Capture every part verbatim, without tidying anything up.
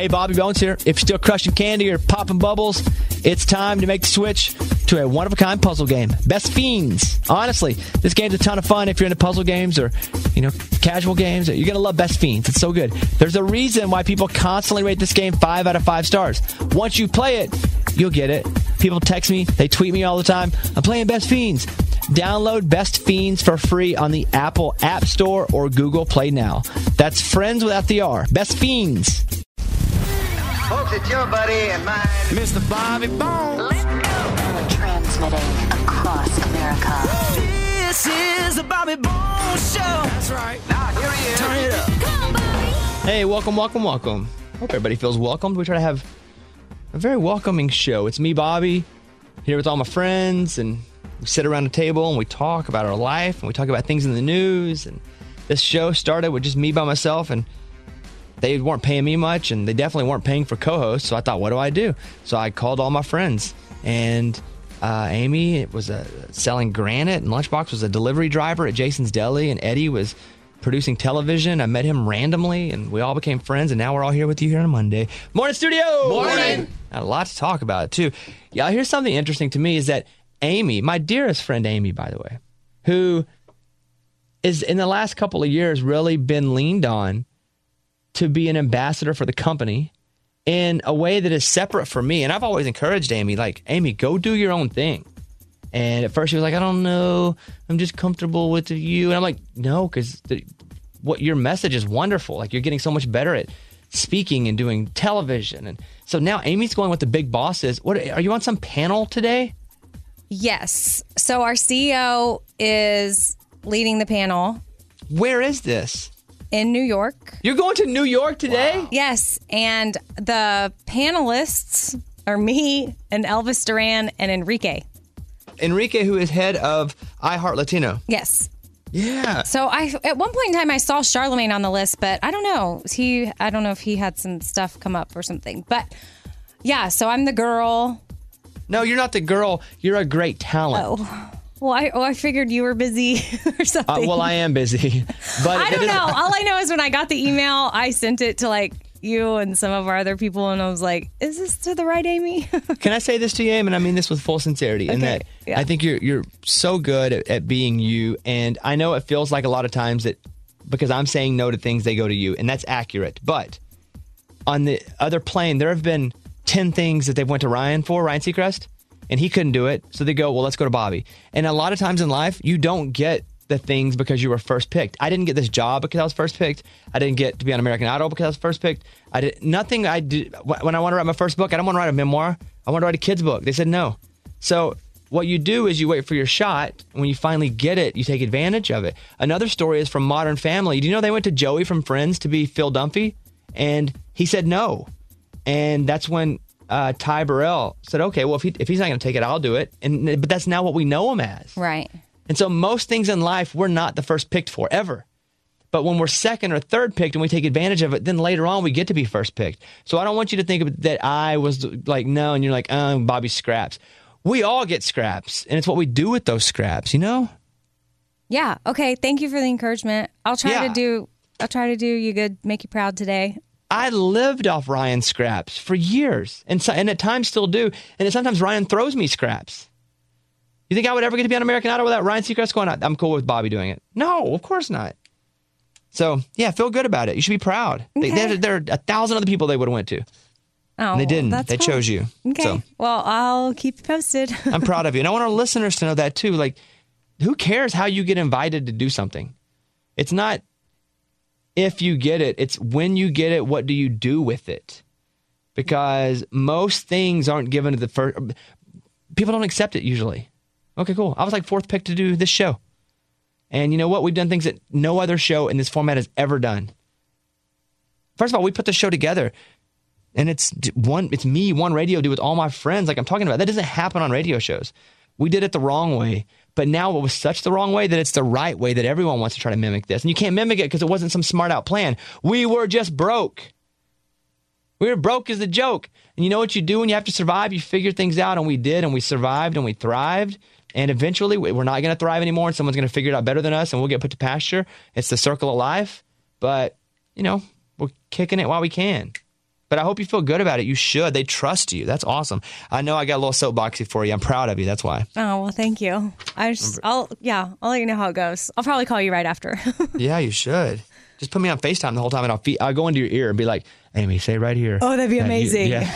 Hey, Bobby Bones here. If you're still crushing candy or popping bubbles, it's time to make the switch to a one-of-a-kind puzzle game. Best Fiends. Honestly, this game's a ton of fun if you're into puzzle games or, you know, casual games. You're going to love Best Fiends. It's so good. There's a reason why people constantly rate this game five out of five stars. Once you play it, you'll get it. People text me. They tweet me all the time. I'm playing Best Fiends. Download Best Fiends for free on the Apple App Store or Google Play now. That's friends without the R. Best Fiends. Folks, it's your buddy and mine, Mister Bobby Bones. Let's go. Transmitting across America. This is the Bobby Bones Show. That's right. Now, here he is. Turn it up. Come on, Bobby. Hey, welcome, welcome, welcome. Hope everybody feels welcomed. We try to have a very welcoming show. It's me, Bobby, here with all my friends, and we sit around a table and we talk about our life, and we talk about things in the news. And this show started with just me by myself, and they weren't paying me much, and they definitely weren't paying for co-hosts. So I thought, what do I do? So I called all my friends, and uh, Amy was uh, selling granite, and Lunchbox was a delivery driver at Jason's Deli, and Eddie was producing television. I met him randomly, and we all became friends, and now we're all here with you here on a Monday. Morning, studio! Morning! Got a lot to talk about, too. Yeah, here's something interesting to me is that Amy, my dearest friend Amy, by the way, who is in the last couple of years really been leaned on to be an ambassador for the company in a way that is separate from me. And I've always encouraged Amy, like, Amy, go do your own thing. And at first she was like, I don't know, I'm just comfortable with you. And I'm like, no, because what your message is wonderful. Like, you're getting so much better at speaking and doing television. And so now Amy's going with the big bosses. What, are you on some panel today? Yes. So our C E O is leading the panel Where is this? in New York. You're going to New York today? Yes. And the panelists are me and Elvis Duran and Enrique. Enrique, who is head of iHeart Latino. Yes. Yeah. So I, at one point in time, I saw Charlemagne on the list, but I don't know. He, I don't know if he had some stuff come up or something. But yeah, so I'm the girl. No, you're not the girl. You're a great talent. Oh. Well, I, oh, I figured you were busy or something. Uh, well, I am busy. But I don't it is- know. All I know is when I got the email, I sent it to like you and some of our other people, and I was like, "Is this to the right Amy?" Can I say this to you, Amy? And I mean this with full sincerity. In Okay, that yeah. I think you're you're so good at, at being you, and I know it feels like a lot of times that because I'm saying no to things, they go to you, and that's accurate. But on the other plane, there have been ten things that they've went to Ryan for, Ryan Seacrest, and he couldn't do it, so they go, well, let's go to Bobby. And a lot of times in life, you don't get the things because you were first picked. I didn't get this job because I was first picked. I didn't get to be on American Idol because I was first picked. I did nothing. I did when I want to write my first book. I don't want to write a memoir. I want to write a kid's book. They said no. So what you do is you wait for your shot. When you finally get it, you take advantage of it. Another story is from Modern Family. Do you know they went to Joey from Friends to be Phil Dunphy, and he said no. And that's when uh, Ty Burrell said, okay, well if he if he's not going to take it, I'll do it. And but that's now what we know him as. Right. And so most things in life, we're not the first picked for, ever. But when we're second or third picked and we take advantage of it, then later on we get to be first picked. So I don't want you to think that I was like, no, and you're like, oh, Bobby scraps. We all get scraps, and it's what we do with those scraps, you know? Yeah. Okay. Thank you for the encouragement. I'll try Yeah. to do. I'll try to do you good, make you proud today. I lived off Ryan's scraps for years, and so, and at times still do. And sometimes Ryan throws me scraps. You think I would ever get to be on American Idol without Ryan Seacrest going, I'm cool with Bobby doing it? No, of course not. So, yeah, feel good about it. You should be proud. Okay. They, there, there are a thousand other people they would have went to. Oh, And they didn't. That's They cool. chose you. Okay. So Well, I'll keep you posted. I'm proud of you. And I want our listeners to know that, too. Like, who cares how you get invited to do something? It's not if you get it. It's when you get it, what do you do with it? Because most things aren't given to the first. People don't accept it usually. Okay, cool. I was like fourth pick to do this show. And you know what? We've done things that no other show in this format has ever done. First of all, we put the show together. And it's one, it's me, one radio dude with all my friends like I'm talking about. That doesn't happen on radio shows. We did it the wrong way. But now it was such the wrong way that it's the right way that everyone wants to try to mimic this. And you can't mimic it because it wasn't some smart out plan. We were just broke. We were broke as the joke. And you know what you do when you have to survive? You figure things out, and we did, and we survived, and we thrived. And eventually, we're not going to thrive anymore, and someone's going to figure it out better than us, and we'll get put to pasture. It's the circle of life. But, you know, we're kicking it while we can. But I hope you feel good about it. You should. They trust you. That's awesome. I know I got a little soapboxy for you. I'm proud of you. That's why. Oh, well, thank you. I just, I'll, yeah, I'll let you know how it goes. I'll probably call you right after. Yeah, you should. Just put me on FaceTime the whole time, and I'll fe- I'll go into your ear and be like, Amy, say right here. Oh, that'd be Yeah, you- amazing. yeah.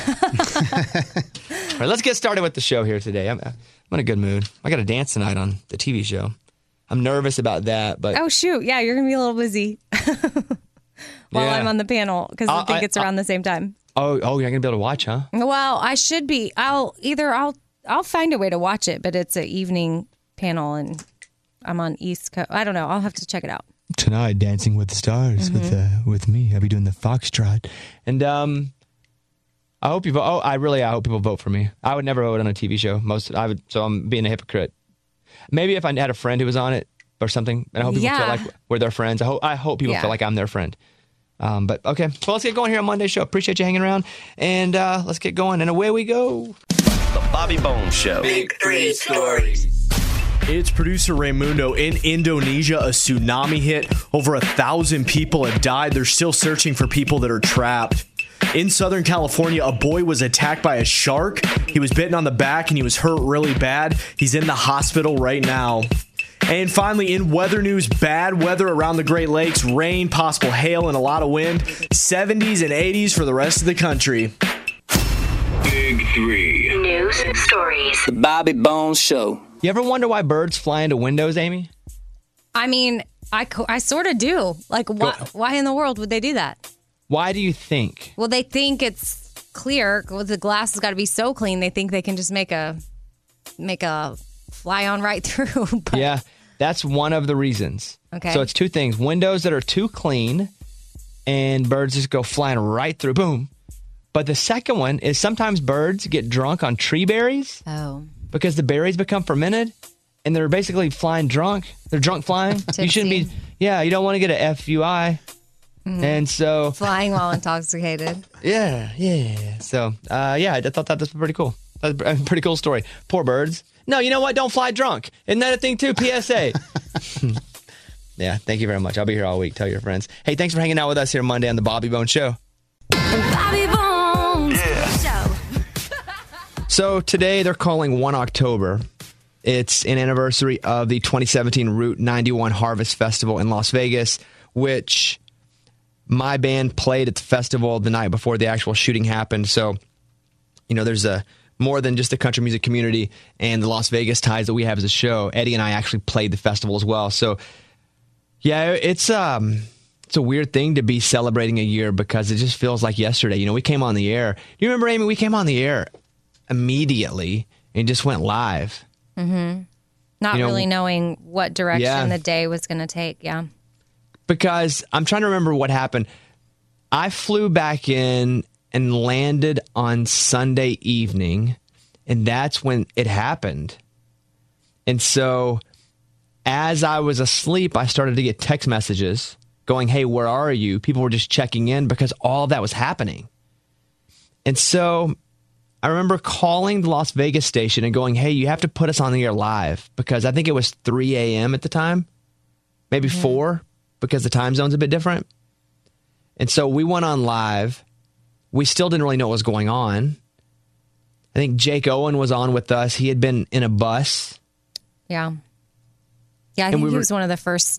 All right, let's get started with the show here today. I'm, I'm in a good mood. I got to dance tonight on the T V show. I'm nervous about that, but Oh, shoot. Yeah, you're going to be a little busy while Yeah. I'm on the panel because I Uh, think I- it's around the same time. oh, oh, you're not gonna be able to watch, huh? Well, I should be. I'll either I'll I'll find a way to watch it, but it's an evening panel and I'm on East Coast. I don't know. I'll have to check it out. Tonight, Dancing with the Stars with uh, with me. I'll be doing the foxtrot, and um, I hope you vote. Oh, I really, I hope people vote for me. I would never vote on a T V show. Most, I would. So I'm being a hypocrite. Maybe if I had a friend who was on it or something, and I hope people Yeah. feel like we're their friends. I hope, I hope people Yeah. feel like I'm their friend. Um, but okay, well, let's get going here on Monday's show. Appreciate you hanging around, and uh, let's get going. And away we go. The Bobby Bones Show. Big three stories. It's producer Raymundo. In Indonesia, a tsunami hit. Over a thousand people have died. They're still searching for people that are trapped. In Southern California, a boy was attacked by a shark. He was bitten on the back and he was hurt really bad. He's in the hospital right now. And finally, in weather news, bad weather around the Great Lakes, rain, possible hail, and a lot of wind. seventies and eighties for the rest of the country. Big Three. News stories. The Bobby Bones Show. You ever wonder why birds fly into windows, Amy? I mean, I, co- I sort of do. Like, why, why in the world would they do that? Why do you think? Well, they think it's clear. Well, the glass has got to be so clean. They think they can just make a make a fly on right through. But Yeah, that's one of the reasons. Okay. So it's two things. Windows that are too clean and birds just go flying right through. Boom. But the second one is sometimes birds get drunk on tree berries Oh, because the berries become fermented and they're basically flying drunk. They're drunk flying. You shouldn't be, Tipsy. yeah, you don't want to get an F U I. And so, flying while intoxicated. yeah, yeah. So, uh, yeah, I thought that was pretty cool. That's a pretty cool story. Poor birds. No, you know what? Don't fly drunk. Isn't that a thing too? P S A. Yeah, thank you very much. I'll be here all week. Tell your friends. Hey, thanks for hanging out with us here Monday on the Bobby Bones Show. Bobby Bones Show. So today they're calling one October. It's an anniversary of the twenty seventeen Route ninety-one Harvest Festival in Las Vegas, which my band played at the festival the night before the actual shooting happened. So, you know, there's a more than just the country music community and the Las Vegas ties that we have as a show. Eddie and I actually played the festival as well. So, yeah, it's um, it's a weird thing to be celebrating a year because it just feels like yesterday. You know, we came on the air. Do you remember, Amy? We came on the air immediately and just went live. Not You know, really knowing what direction Yeah. the day was going to take. Yeah. Because I'm trying to remember what happened. I flew back in and landed on Sunday evening, and that's when it happened. And so as I was asleep, I started to get text messages going, hey, where are you? People were just checking in because all of that was happening. And so I remember calling the Las Vegas station and going, hey, you have to put us on the air live because I think it was three a.m. at the time, maybe four, because the time zone's a bit different. And so we went on live. We still didn't really know what was going on. I think Jake Owen was on with us. He had been in a bus. Yeah. Yeah, I think we he were- was one of the first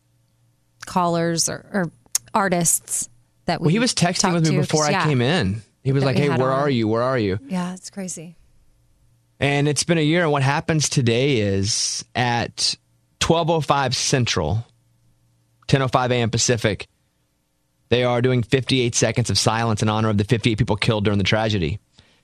callers or, or artists that we Well, he was texting talked with me to, before 'cause, I yeah. came in. He was That like, we hey, had where on. are you? Where are you? Yeah, it's crazy. And it's been a year. And what happens today is at twelve oh five Central, ten oh five a.m. Pacific, they are doing fifty-eight seconds of silence in honor of the fifty-eight people killed during the tragedy.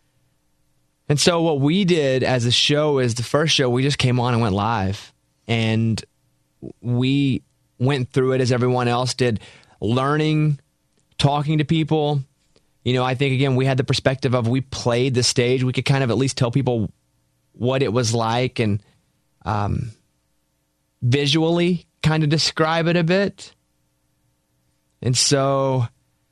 And so what we did as a show is the first show, we just came on and went live. And we went through it as everyone else did, learning, talking to people. You know, I think, again, we had the perspective of we played the stage. We could kind of at least tell people what it was like and um, visually kind of describe it a bit. And so,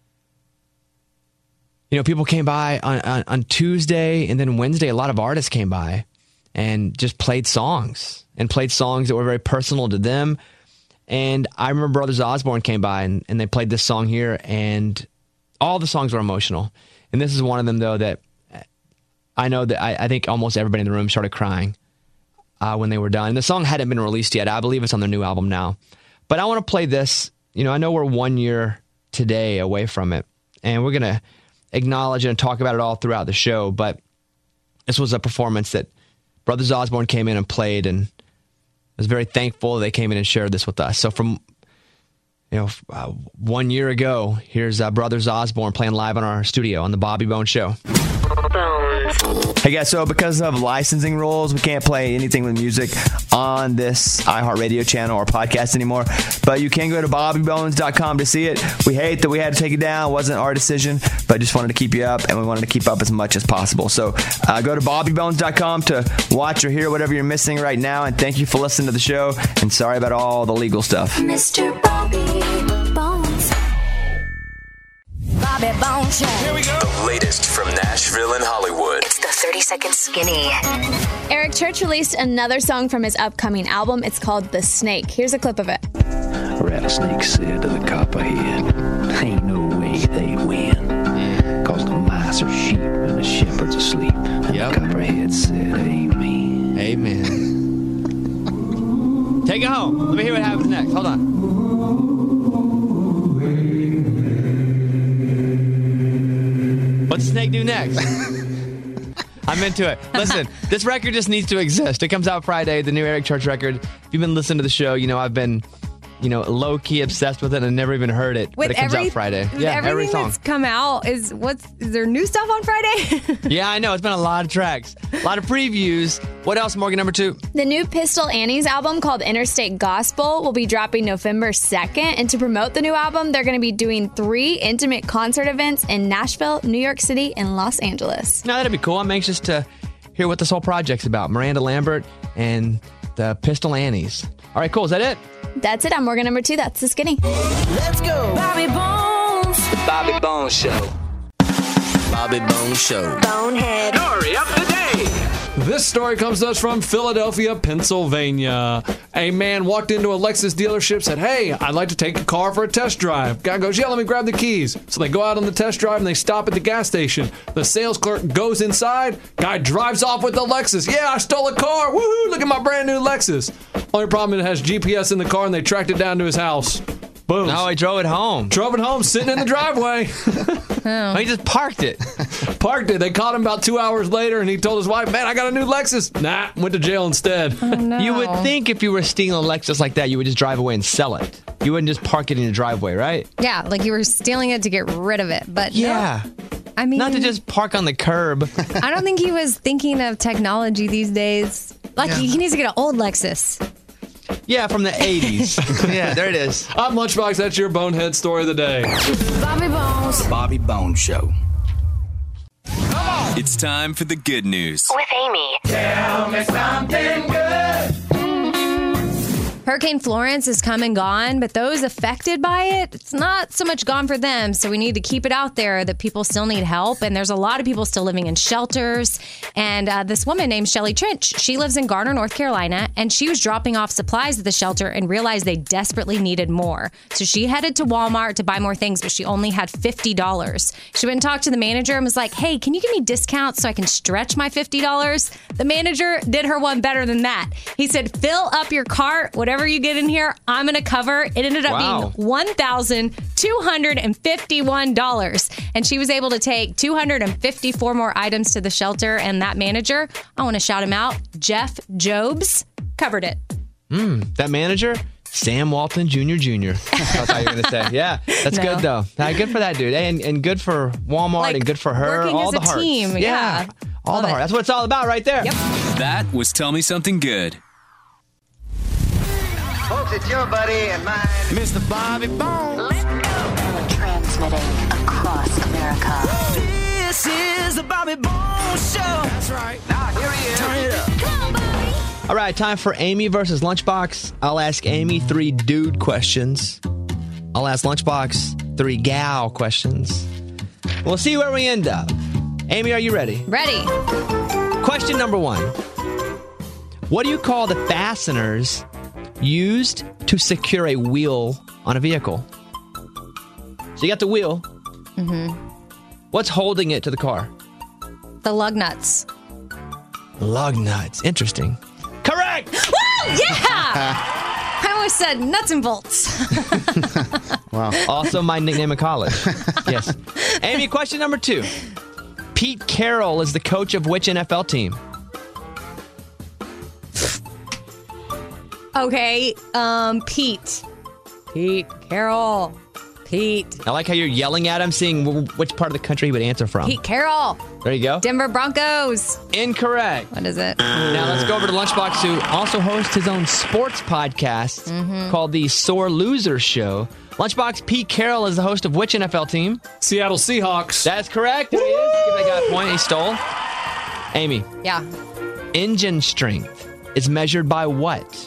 you know, people came by on, on, on Tuesday and then Wednesday, a lot of artists came by and just played songs and played songs that were very personal to them. And I remember Brothers Osborne came by and, and they played this song here and all the songs were emotional. And this is one of them, though, that I know that I, I think almost everybody in the room started crying uh, when they were done. And the song hadn't been released yet. I believe it's on their new album now. But I want to play this. You know, I know we're one year today away from it. And we're going to acknowledge and talk about it all throughout the show. But this was a performance that Brothers Osborne came in and played, and I was very thankful they came in and shared this with us. So from, you know, uh, one year ago, here's uh, Brothers Osborne playing live on our studio on the Bobby Bones Show. Hey guys, so because of licensing rules, we can't play anything with music on this iHeartRadio channel or podcast anymore. But you can go to bobby bones dot com to see it. We hate that we had to take it down. It wasn't our decision, but just wanted to keep you up, and we wanted to keep up as much as possible. So uh, go to bobby bones dot com to watch or hear whatever you're missing right now. And thank you for listening to the show. And sorry about all the legal stuff. Mister Bobby Bones. Bobby Bones Show. Here we go. The latest from Nashville and Hollywood. It's the thirty second Skinny. Eric Church released another song from his upcoming album. It's called The Snake. Here's a clip of it. A rattlesnake said to the copperhead, ain't no way they win. Cause the mice are sheep and the shepherd's asleep. And Yep. the copperhead said, amen. Amen. Take it home. Let me hear what happens next. Hold on. What's the snake do next? I'm into it. Listen, this record just needs to exist. It comes out Friday, the new Eric Church record. If you've been listening to the show, you know I've been, you know, low-key obsessed with it and never even heard it. With but it comes every, out Friday. with Yeah, every everything song. that's come out is what's is there new stuff on Friday? Yeah, I know. It's been a lot of tracks. A lot of previews. What else, Morgan, number two? The new Pistol Annie's album called Interstate Gospel will be dropping November second. And to promote the new album, they're going to be doing three intimate concert events in Nashville, New York City, and Los Angeles. No, that'd be cool. I'm anxious to hear what this whole project's about. Miranda Lambert and the Pistol Annies. All right, cool. Is that it? That's it. I'm Morgan number two. That's the Skinny. Let's go. Bobby Bones. The Bobby Bones Show. Bobby Bones Show. Bonehead. Story of the day. This story comes to us from Philadelphia, Pennsylvania. A man walked into a Lexus dealership, said, hey, I'd like to take a car for a test drive. Guy goes, yeah, let me grab the keys. So they go out on the test drive and they stop at the gas station. The sales clerk goes inside. Guy drives off with the Lexus. Yeah, I stole a car. Woohoo, look at my brand new Lexus. Only problem, it has G P S in the car and they tracked it down to his house. Boom. No, he drove it home. Drove it home, sitting in the driveway. Oh, he just parked it. Parked it. They caught him about two hours later, and he told his wife, man, I got a new Lexus. Nah, went to jail instead. Oh, no. You would think if you were stealing a Lexus like that, you would just drive away and sell it. You wouldn't just park it in your driveway, right? Yeah, like you were stealing it to get rid of it. But Yeah. no. I mean, Not to just park on the curb. I don't think he was thinking of technology these days. Like he needs to get an old Lexus. Yeah, from the eighties. Yeah, there it is. I'm Lunchbox. That's your bonehead story of the day. Bobby Bones. The Bobby Bones Show. It's time for the good news. With Amy. Tell me something good. Hurricane Florence is come and gone, but those affected by it, it's not so much gone for them. So we need to keep it out there that people still need help. And there's a lot of people still living in shelters. And uh, this woman named Shelly Trench, she lives in Garner, North Carolina, and she was dropping off supplies at the shelter and realized they desperately needed more. So she headed to Walmart to buy more things, but she only had fifty dollars. She went and talked to the manager and was like, hey, can you give me discounts so I can stretch my fifty dollars? The manager did her one better than that. He said, fill up your cart, whatever you get in here, I'm going to cover. It ended up Wow. being one thousand two hundred fifty-one dollars. And she was able to take two hundred fifty-four more items to the shelter. And that manager, I want to shout him out, Jeff Jobs, covered it. Mm, that manager? Sam Walton Junior Junior That's how you're going to say. Yeah, that's No. good, though. Nah, good for that dude. And, and good for Walmart Like, and good for her. working all as the a hearts. team, yeah. All Love the it. heart. That's what it's all about right there. Yep. That was Tell Me Something Good. Folks, it's your buddy and mine, Mister Bobby Bones. Transmitting across America. This is the Bobby Bones Show. That's right. Now here he is. Turn it up. Come on, Bobby. All right, time for Amy versus Lunchbox. I'll ask Amy three dude questions. I'll ask Lunchbox three gal questions. We'll see where we end up. Amy, are you ready? Ready. Question number one. What do you call the fasteners used to secure a wheel on a vehicle? So you got the wheel, Mm-hmm. What's holding it to the car? The lug nuts. Lug nuts. Interesting. Correct! Woo! Yeah! I always said nuts and bolts. Wow. Also my nickname in college. Yes. Amy, question number two. Pete Carroll is the coach of which N F L team? Okay, um, Pete. Pete Carroll. Pete. I like how you're yelling at him, seeing w- which part of the country he would answer from. Pete Carroll. There you go. Denver Broncos. Incorrect. What is it? Now let's go over to Lunchbox, who also hosts his own sports podcast Mhm. called the Sore Loser Show. Lunchbox, Pete Carroll is the host of which N F L team? Seattle Seahawks. That's correct. There he is. Give that guy a point. He stole. Amy. Yeah. Engine strength is measured by what?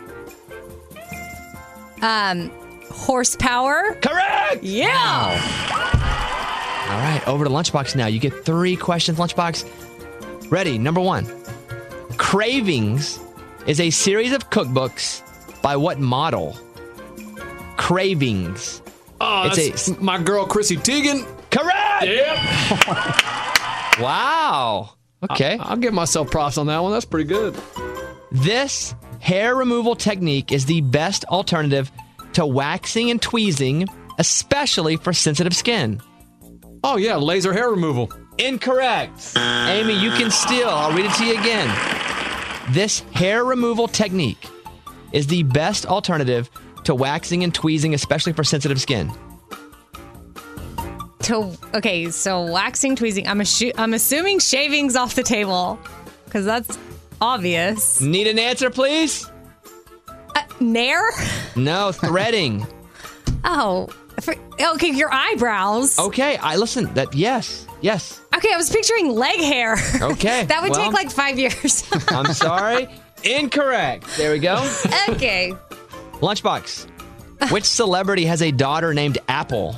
Um, horsepower. Correct. Yeah. All right, over to Lunchbox now. You get three questions, Lunchbox. Ready? Number one. Cravings is a series of cookbooks by what model? Cravings. Oh, It's that's my girl Chrissy Teigen. Correct. Yep. Wow. Okay. I, I'll give myself props on that one. That's pretty good. This hair removal technique is the best alternative to waxing and tweezing, especially for sensitive skin. Oh, yeah, laser hair removal. Incorrect. Amy, you can steal. I'll read it to you again. This hair removal technique is the best alternative to waxing and tweezing, especially for sensitive skin. To, okay, so waxing, tweezing. I'm, assu- I'm assuming shaving's off the table because that's obvious. Need an answer, please? Uh, nair? No, threading. Oh, for, okay, your eyebrows. Okay, I listen. That yes, yes. Okay, I was picturing leg hair. Okay, that would well, take like five years. I'm sorry. Incorrect. There we go. Okay. Lunchbox. Which celebrity has a daughter named Apple?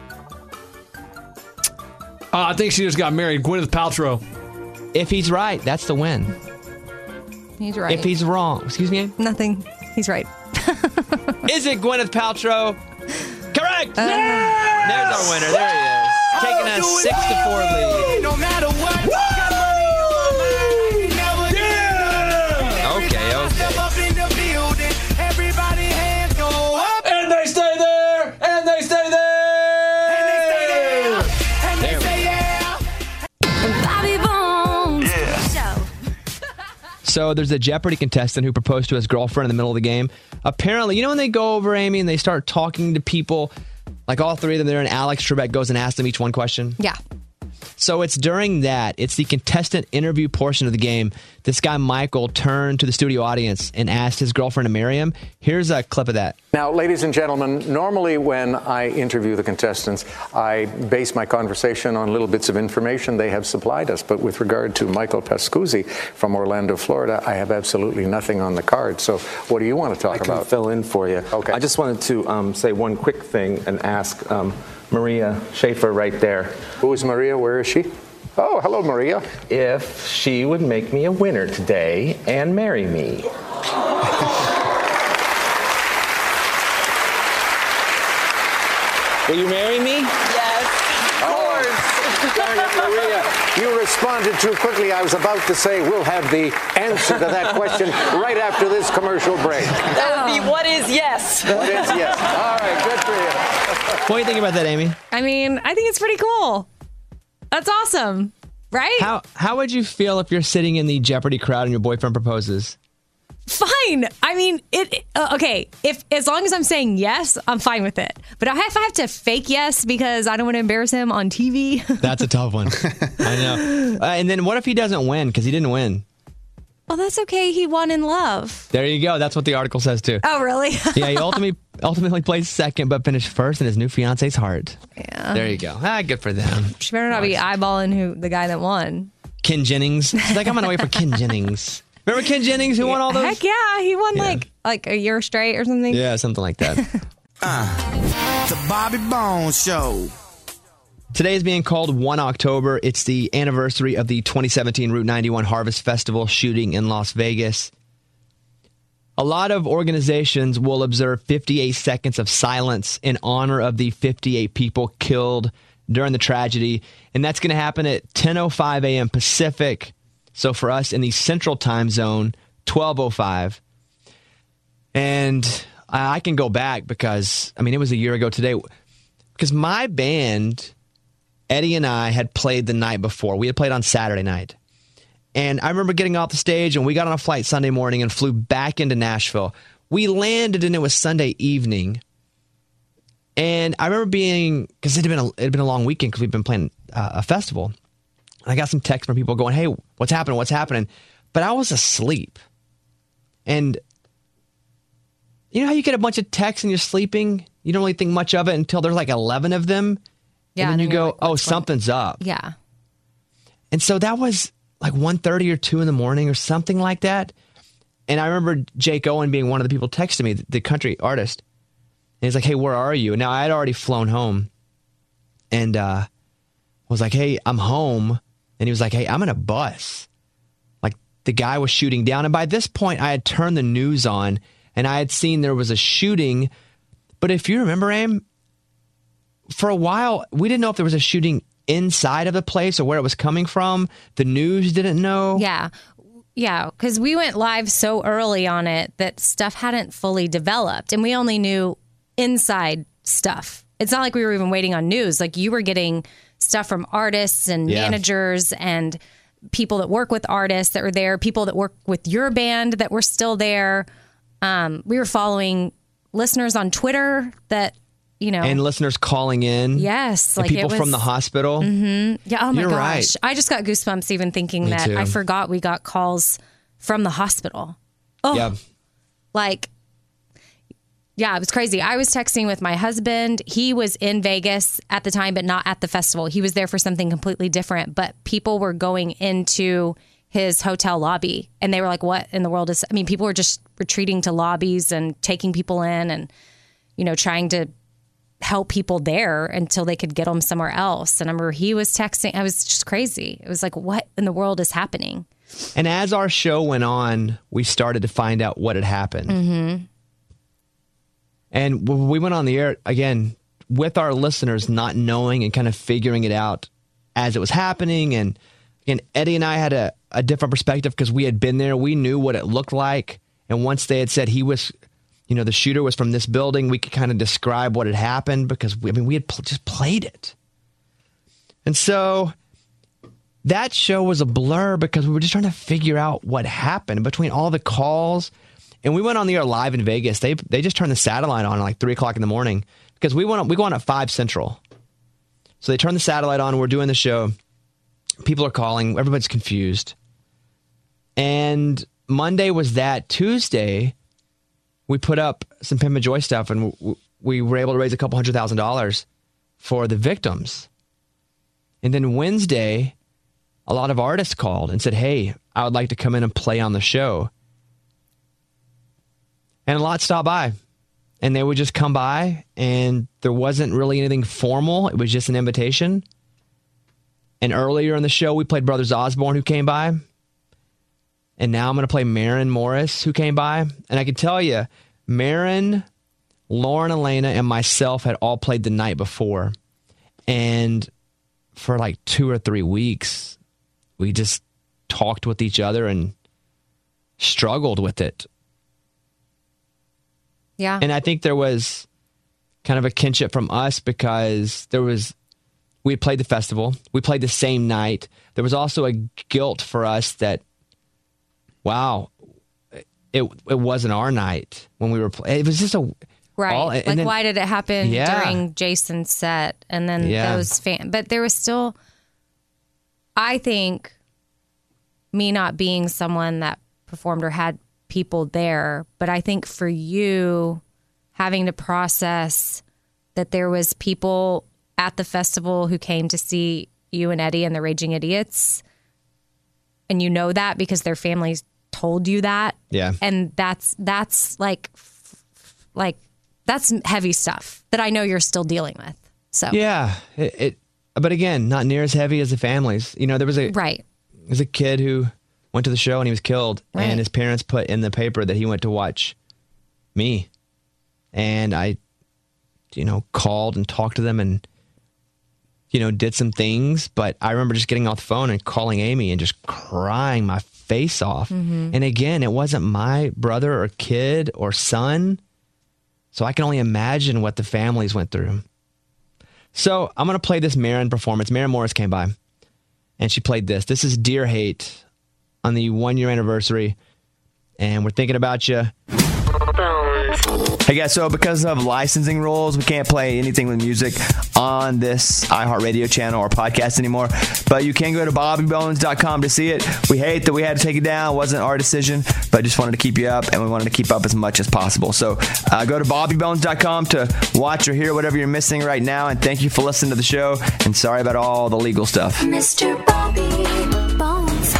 Uh, I think she just got married. Gwyneth Paltrow. If he's right, that's the win. He's right. If he's wrong, excuse me? Nothing. He's right. Is it Gwyneth Paltrow? Correct! Uh, There's our winner. There he is. Taking a six to four lead. No matter what. Got money on my mind. Never Yeah! Okay, okay. Step up in the building. Everybody hands go up. And they stay there! And they stay there! And they stay there. And they say yeah. Bobby Bones Show. So there's a Jeopardy contestant who proposed to his girlfriend in the middle of the game. Apparently, you know when they go over, Amy, and they start talking to people, like all three of them there, and Alex Trebek goes and asks them each one question? Yeah. So it's during that, it's the contestant interview portion of the game. This guy, Michael, turned to the studio audience and asked his girlfriend to marry him. Here's a clip of that. Now, ladies and gentlemen, normally when I interview the contestants, I base my conversation on little bits of information they have supplied us. But with regard to Michael Pascuzzi from Orlando, Florida, I have absolutely nothing on the card. So what do you want to talk I can about? fill in for you. Okay. I just wanted to um, say one quick thing and ask um, Maria Schaefer right there. Who is Maria? Where is she? Oh, hello, Maria. If she would make me a winner today and marry me. Will you marry me? Yes, of course. Darn it, Maria, you responded too quickly. I was about to say we'll have the answer to that question right after this commercial break. That would be what is yes. What is yes? All right, good for you. What do you think about that, Amy? I mean, I think it's pretty cool. That's awesome, right? How how would you feel if you're sitting in the Jeopardy crowd and your boyfriend proposes? Fine. I mean, it. Uh, okay, if as long as I'm saying yes, I'm fine with it. But I have, if I have to fake yes because I don't want to embarrass him on T V. That's a tough one. I know. Uh, and then what if he doesn't win because he didn't win? Well, that's okay. He won in love. There you go. That's what the article says too. Oh, really? Yeah, he ultimately ultimately placed second, but finished first in his new fiance's heart. Yeah. There you go. Ah, good for them. She better not be eyeballing who the guy that won. Ken Jennings. She's like, I'm gonna wait for Ken Jennings. Remember Ken Jennings who won all those? Heck yeah, he won Yeah. like like a year straight or something. Yeah, something like that. The Bobby Bones Show. Today is being called One October. It's the anniversary of the twenty seventeen Route ninety-one Harvest Festival shooting in Las Vegas. A lot of organizations will observe fifty-eight seconds of silence in honor of the fifty-eight people killed during the tragedy. And that's going to happen at ten oh five a.m. Pacific. So for us in the Central Time Zone, twelve oh five. And I can go back because, I mean, it was a year ago today. Because my band, Eddie and I, had played the night before. We had played on Saturday night. And I remember getting off the stage, and we got on a flight Sunday morning and flew back into Nashville. We landed, and it was Sunday evening. And I remember being, because it had been a, it had been a long weekend because we've been playing uh, a festival. And I got some texts from people going, hey, what's happening? What's happening? But I was asleep. And you know how you get a bunch of texts and you're sleeping? You don't really think much of it until there's like eleven of them. Yeah, and then and you then you're go, like, oh, what's something's up. Yeah. And so that was like one thirty or two in the morning or something like that. And I remember Jake Owen being one of the people texting me, the country artist. And he's like, hey, where are you? And now I had already flown home. And uh, was like, hey, I'm home. And he was like, hey, I'm in a bus. Like the guy was shooting down. And by this point, I had turned the news on and I had seen there was a shooting. But if you remember, Aim, for a while, we didn't know if there was a shooting inside of the place or where it was coming from. The news didn't know. Yeah. Yeah. Because we went live so early on it that stuff hadn't fully developed. And we only knew inside stuff. It's not like we were even waiting on news. Like you were getting stuff from artists and Yeah. managers and people that work with artists that were there, people that work with your band that were still there. Um, we were following listeners on Twitter that, you know. And listeners calling in. Yes. And Like people it was, from the hospital. Mm-hmm. Yeah. Oh my You're gosh. right. I just got goosebumps even thinking Me that. too. I forgot we got calls from the hospital. Oh, Yeah. like, yeah, it was crazy. I was texting with my husband. He was in Vegas at the time, but not at the festival. He was there for something completely different. But people were going into his hotel lobby and they were like, what in the world is, I mean, people were just retreating to lobbies and taking people in and, you know, trying to help people there until they could get them somewhere else. And I remember he was texting. I was just crazy. It was like, what in the world is happening? And as our show went on, we started to find out what had happened. Mm-hmm. And when we went on the air, again, with our listeners not knowing and kind of figuring it out as it was happening. And again, Eddie and I had a, a different perspective because we had been there. We knew what it looked like. And once they had said he was, you know, the shooter was from this building, we could kind of describe what had happened because, we, I mean, we had pl- just played it. And so that show was a blur because we were just trying to figure out what happened between all the calls. And we went on the air live in Vegas. They they just turned the satellite on at like three o'clock in the morning because we went on, we go on at five Central. So they turn the satellite on. We're doing the show. People are calling. Everybody's confused. And Monday was that. Tuesday, we put up some Pimp and Joy stuff, and w- we were able to raise a couple hundred thousand dollars for the victims. And then Wednesday, a lot of artists called and said, hey, I would like to come in and play on the show. And a lot stopped by. And they would just come by, and there wasn't really anything formal. It was just an invitation. And earlier in the show, we played Brothers Osborne, who came by. And now I'm going to play Maren Morris, who came by. And I can tell you, Maren, Lauren Elena, and myself had all played the night before. And for like two or three weeks, we just talked with each other and struggled with it. Yeah. And I think there was kind of a kinship from us because there was, we had played the festival. We played the same night. There was also a guilt for us that, wow, it it wasn't our night when we were playing. It was just a... Right. all- like, and then- why did it happen Yeah. during Jason's set? And then Yeah. those fans. But there was still, I think, me not being someone that performed or had people there, but I think for you having to process that there was people at the festival who came to see you and Eddie and the Raging Idiots, and you know that because their families told you that. Yeah. And that's that's like like that's heavy stuff that I know you're still dealing with. So Yeah. It, it, but again, not near as heavy as the families. You know, there was a... Right. There was a kid who went to the show and he was killed. Right. And his parents put in the paper that he went to watch me. And I, you know, called and talked to them. And you know, did some things. But I remember just getting off the phone and calling Amy and just crying my face off. Mhm. And again, it wasn't my brother or kid or son. So I can only imagine what the families went through. So I'm going to play this Maren performance. Maren Morris came by and she played this. This is Dear Hate on the one year anniversary. And we're thinking about you. Hey guys, so because of licensing rules, we can't play anything with music on this iHeartRadio channel or podcast anymore. But you can go to bobby bones dot com to see it. We hate that we had to take it down. It wasn't our decision, but just wanted to keep you up, and we wanted to keep up as much as possible. So uh, go to bobby bones dot com to watch or hear whatever you're missing right now. And thank you for listening to the show. And sorry about all the legal stuff. Mister Bobby Bones.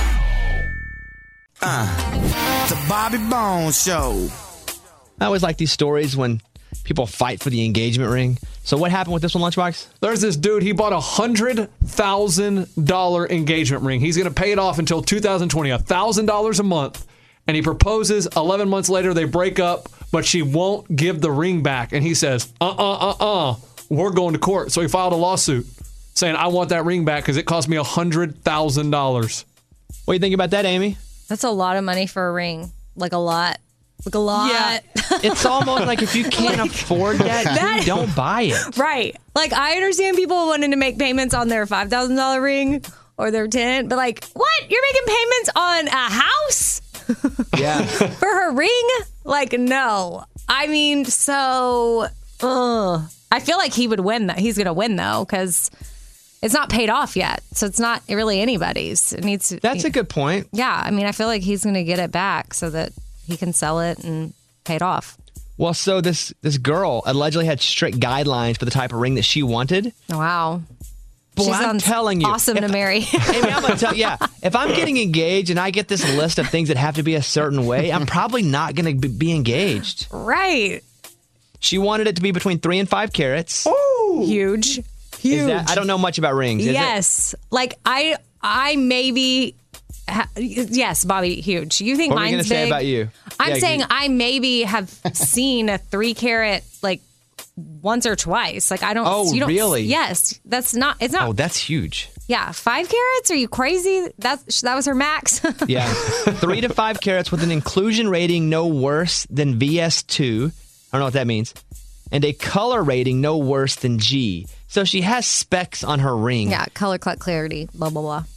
Uh, the Bobby Bones Show. I always like these stories when people fight for the engagement ring. So what happened with this one, Lunchbox? There's this dude, he bought a one hundred thousand dollars engagement ring. He's going to pay it off until two thousand twenty, one thousand dollars a month. And he proposes. eleven months later, they break up, but she won't give the ring back. And he says, uh-uh, uh-uh, we're going to court. So he filed a lawsuit saying, I want that ring back because it cost me one hundred thousand dollars. What do you think about that, Amy? That's a lot of money for a ring. Like a lot. Like a lot. Yeah. It's almost like if you can't like, afford that, that, don't buy it. Right. Like, I understand people wanting to make payments on their five thousand dollars ring or their ten, but like, what? You're making payments on a house? Yeah. For her ring? Like, no. I mean, so, ugh. I feel like he would win that. He's going to win, though, because it's not paid off yet. So it's not really anybody's. It needs to. That's a good point. Yeah. I mean, I feel like he's going to get it back so that he can sell it and pay it off. Well, so this this girl allegedly had strict guidelines for the type of ring that she wanted. Wow. Boy, She I'm sounds telling you. awesome if, to marry. Amy, I'm gonna tell yeah. If I'm getting engaged and I get this list of things that have to be a certain way, I'm probably not going to be engaged. Right. She wanted it to be between three and five carats. Oh, huge, huge. Is that, I don't know much about rings. Is yes, it? Like I, I maybe. Ha- yes, Bobby, huge. You think what mine's are you big? Say about you? I'm yeah, saying you, I maybe have seen a three carat like once or twice. Like I don't. Oh, you don't, really? Yes, that's not. It's not. Oh, that's huge. Yeah, five carats? Are you crazy? That's that was her max. Yeah, three to five carats with an inclusion rating no worse than V S two. I don't know what that means, and a color rating no worse than G. So she has specs on her ring. Yeah, color, cut, clarity, blah blah blah.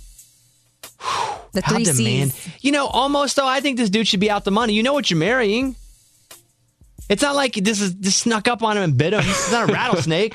The How three demand. C's. You know, almost though, I think this dude should be out the money. You know what you're marrying. It's not like this is just snuck up on him and bit him. It's not a rattlesnake.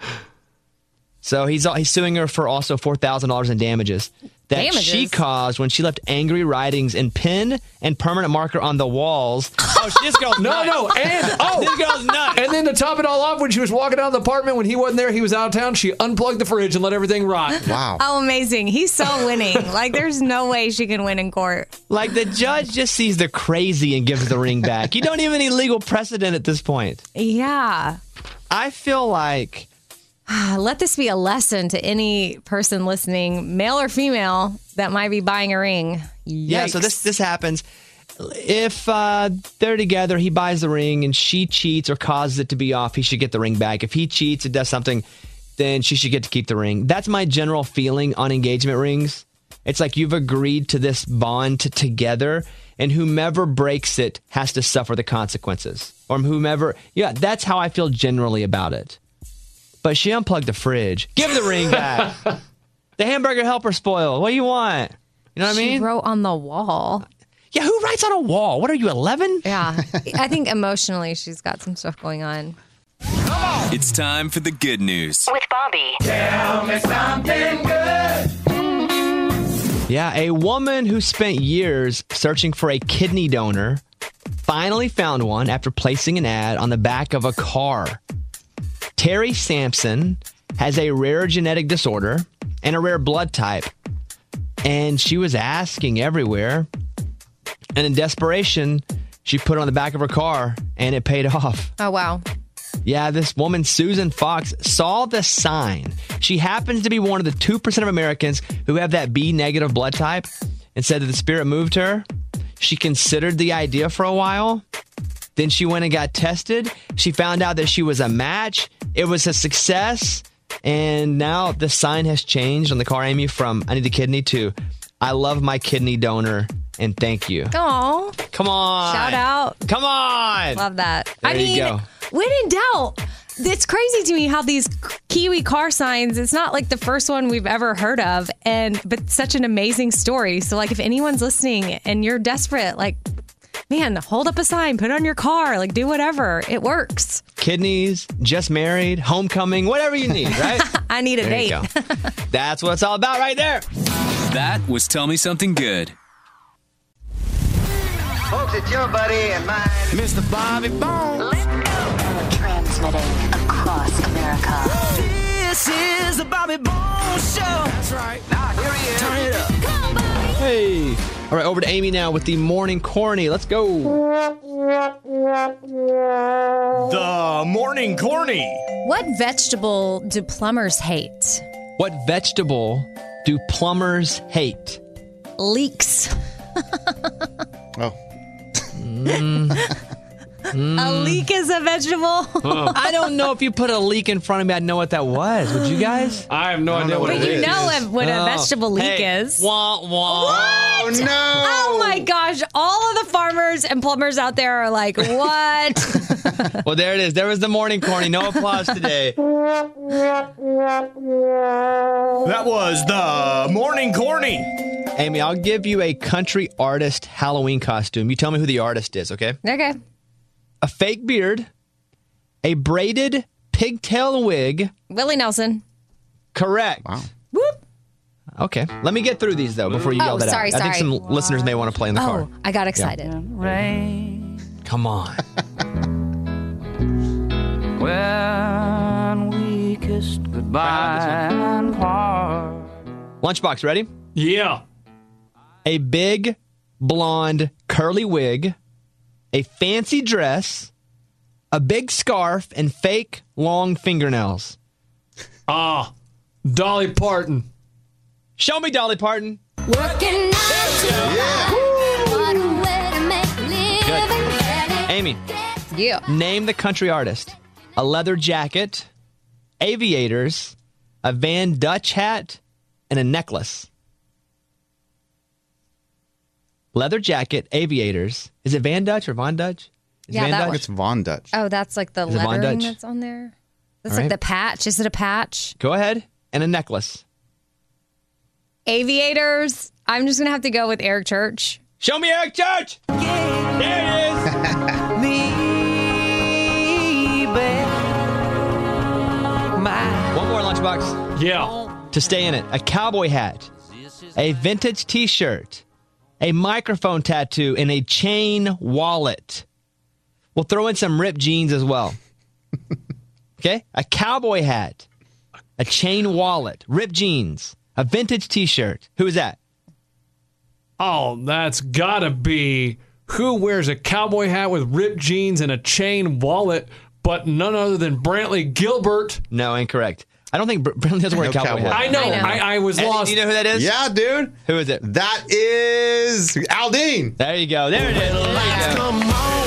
So he's he's suing her for also four thousand dollars in damages that Damages? she caused when she left angry writings and pen and permanent marker on the walls. Oh, this girl's No, nuts. no, and oh, this girl's nuts. And then to top it all off, when she was walking out of the apartment, when he wasn't there, he was out of town. She unplugged the fridge and let everything rot. Wow. Oh, amazing. He's so winning. Like, there's no way she can win in court. Like the judge just sees the crazy and gives the ring back. You don't even need legal precedent at this point. Yeah. I feel like let this be a lesson to any person listening, male or female, that might be buying a ring. Yikes. Yeah, so this this happens. If uh, they're together, he buys the ring and she cheats or causes it to be off, he should get the ring back. If he cheats and does something, then she should get to keep the ring. That's my general feeling on engagement rings. It's like you've agreed to this bond to together, and whomever breaks it has to suffer the consequences. Or whomever, yeah, that's how I feel generally about it. But she unplugged the fridge. Give the ring back. The hamburger helper spoiled. What do you want? You know what she I mean? She wrote on the wall. Yeah, who writes on a wall? What are you, eleven? Yeah. I think emotionally she's got some stuff going on. It's time for the good news. With Bobby. Tell me something good. Yeah, a woman who spent years searching for a kidney donor finally found one after placing an ad on the back of a car. Terry Sampson has a rare genetic disorder and a rare blood type. And she was asking everywhere. And in desperation, she put it on the back of her car and it paid off. Oh, wow. Yeah, this woman, Susan Fox, saw the sign. She happens to be one of the two percent of Americans who have that B negative blood type and said that the spirit moved her. She considered the idea for a while. Then she went and got tested. She found out that she was a match. It was a success. And now the sign has changed on the car, Amy, from I need a kidney to I love my kidney donor and thank you. Aw. Come on. Shout out. Come on. Love that. There I you mean, go. when in doubt, it's crazy to me how these Kiwi car signs, it's not like the first one we've ever heard of, and but such an amazing story. So like if anyone's listening and you're desperate, like, man, hold up a sign, put it on your car, like do whatever. It works. Kidneys, just married, homecoming, whatever you need, right? I need a There date. you go. That's what it's all about right there. That was Tell Me Something Good. Folks, it's your buddy and mine, Mister Bobby Bones. Transmitting across America. This is the Bobby Bones Show. That's right. Now here he is. Turn it up. Hey. All right, over to Amy now with the morning corny. Let's go. The morning corny. What vegetable do plumbers hate? What vegetable do plumbers hate? Leeks. Oh. Mm. A leek is a vegetable? I don't know if you put a leek in front of me, I'd know what that was. Would you guys? I have no idea what But it you is. know if- what a Oh. vegetable leek Hey, is. Wah, wah. What? Oh, no. Oh, my gosh. All of the farmers and plumbers out there are like, what? Well, there it is. There was the morning corny. No applause today. That was the morning corny. Amy, I'll give you a country artist Halloween costume. You tell me who the artist is, okay? Okay. A fake beard, a braided pigtail wig. Willie Nelson. Correct. Wow. Whoop. Okay. Let me get through these, though, before you Oh, yell that sorry, out. I think sorry. some listeners may want to play in the car. Oh, I got excited. Come on. When we kissed goodbye and part. Lunchbox, ready? Yeah. A big, blonde, curly wig, a fancy dress, a big scarf, and fake long fingernails. Ah, Dolly Parton. Show me Dolly Parton. Working nine to five. What a way to make a living. Amy, Yeah. name the country artist. A leather jacket, aviators, a Van Dutch hat, and a necklace. Leather jacket, aviators. Is it Van Dutch or Von Dutch? Is it Yeah, Van that Dutch? one. It's Von Dutch. Oh, that's like the Is it Von lettering Dutch? that's on there? That's All like right. the patch. Is it a patch? Go ahead. And a necklace. Aviators. I'm just going to have to go with Eric Church. Show me Eric Church. There it is. One more lunchbox. Yeah. To stay in it, a cowboy hat, a vintage T-shirt, a microphone tattoo, and a chain wallet. We'll throw in some ripped jeans as well. Okay? A cowboy hat, a chain wallet, ripped jeans, a vintage T-shirt. Who is that? Oh, that's gotta be who wears a cowboy hat with ripped jeans and a chain wallet, but none other than Brantley Gilbert. No, incorrect. I don't think Br- Brantley doesn't wear No a cowboy, cowboy hat. I know. I know. I, I was Eddie, lost. do you know who that is? Yeah, dude. Who is it? That is Aldine. There you go. There it is. There you go.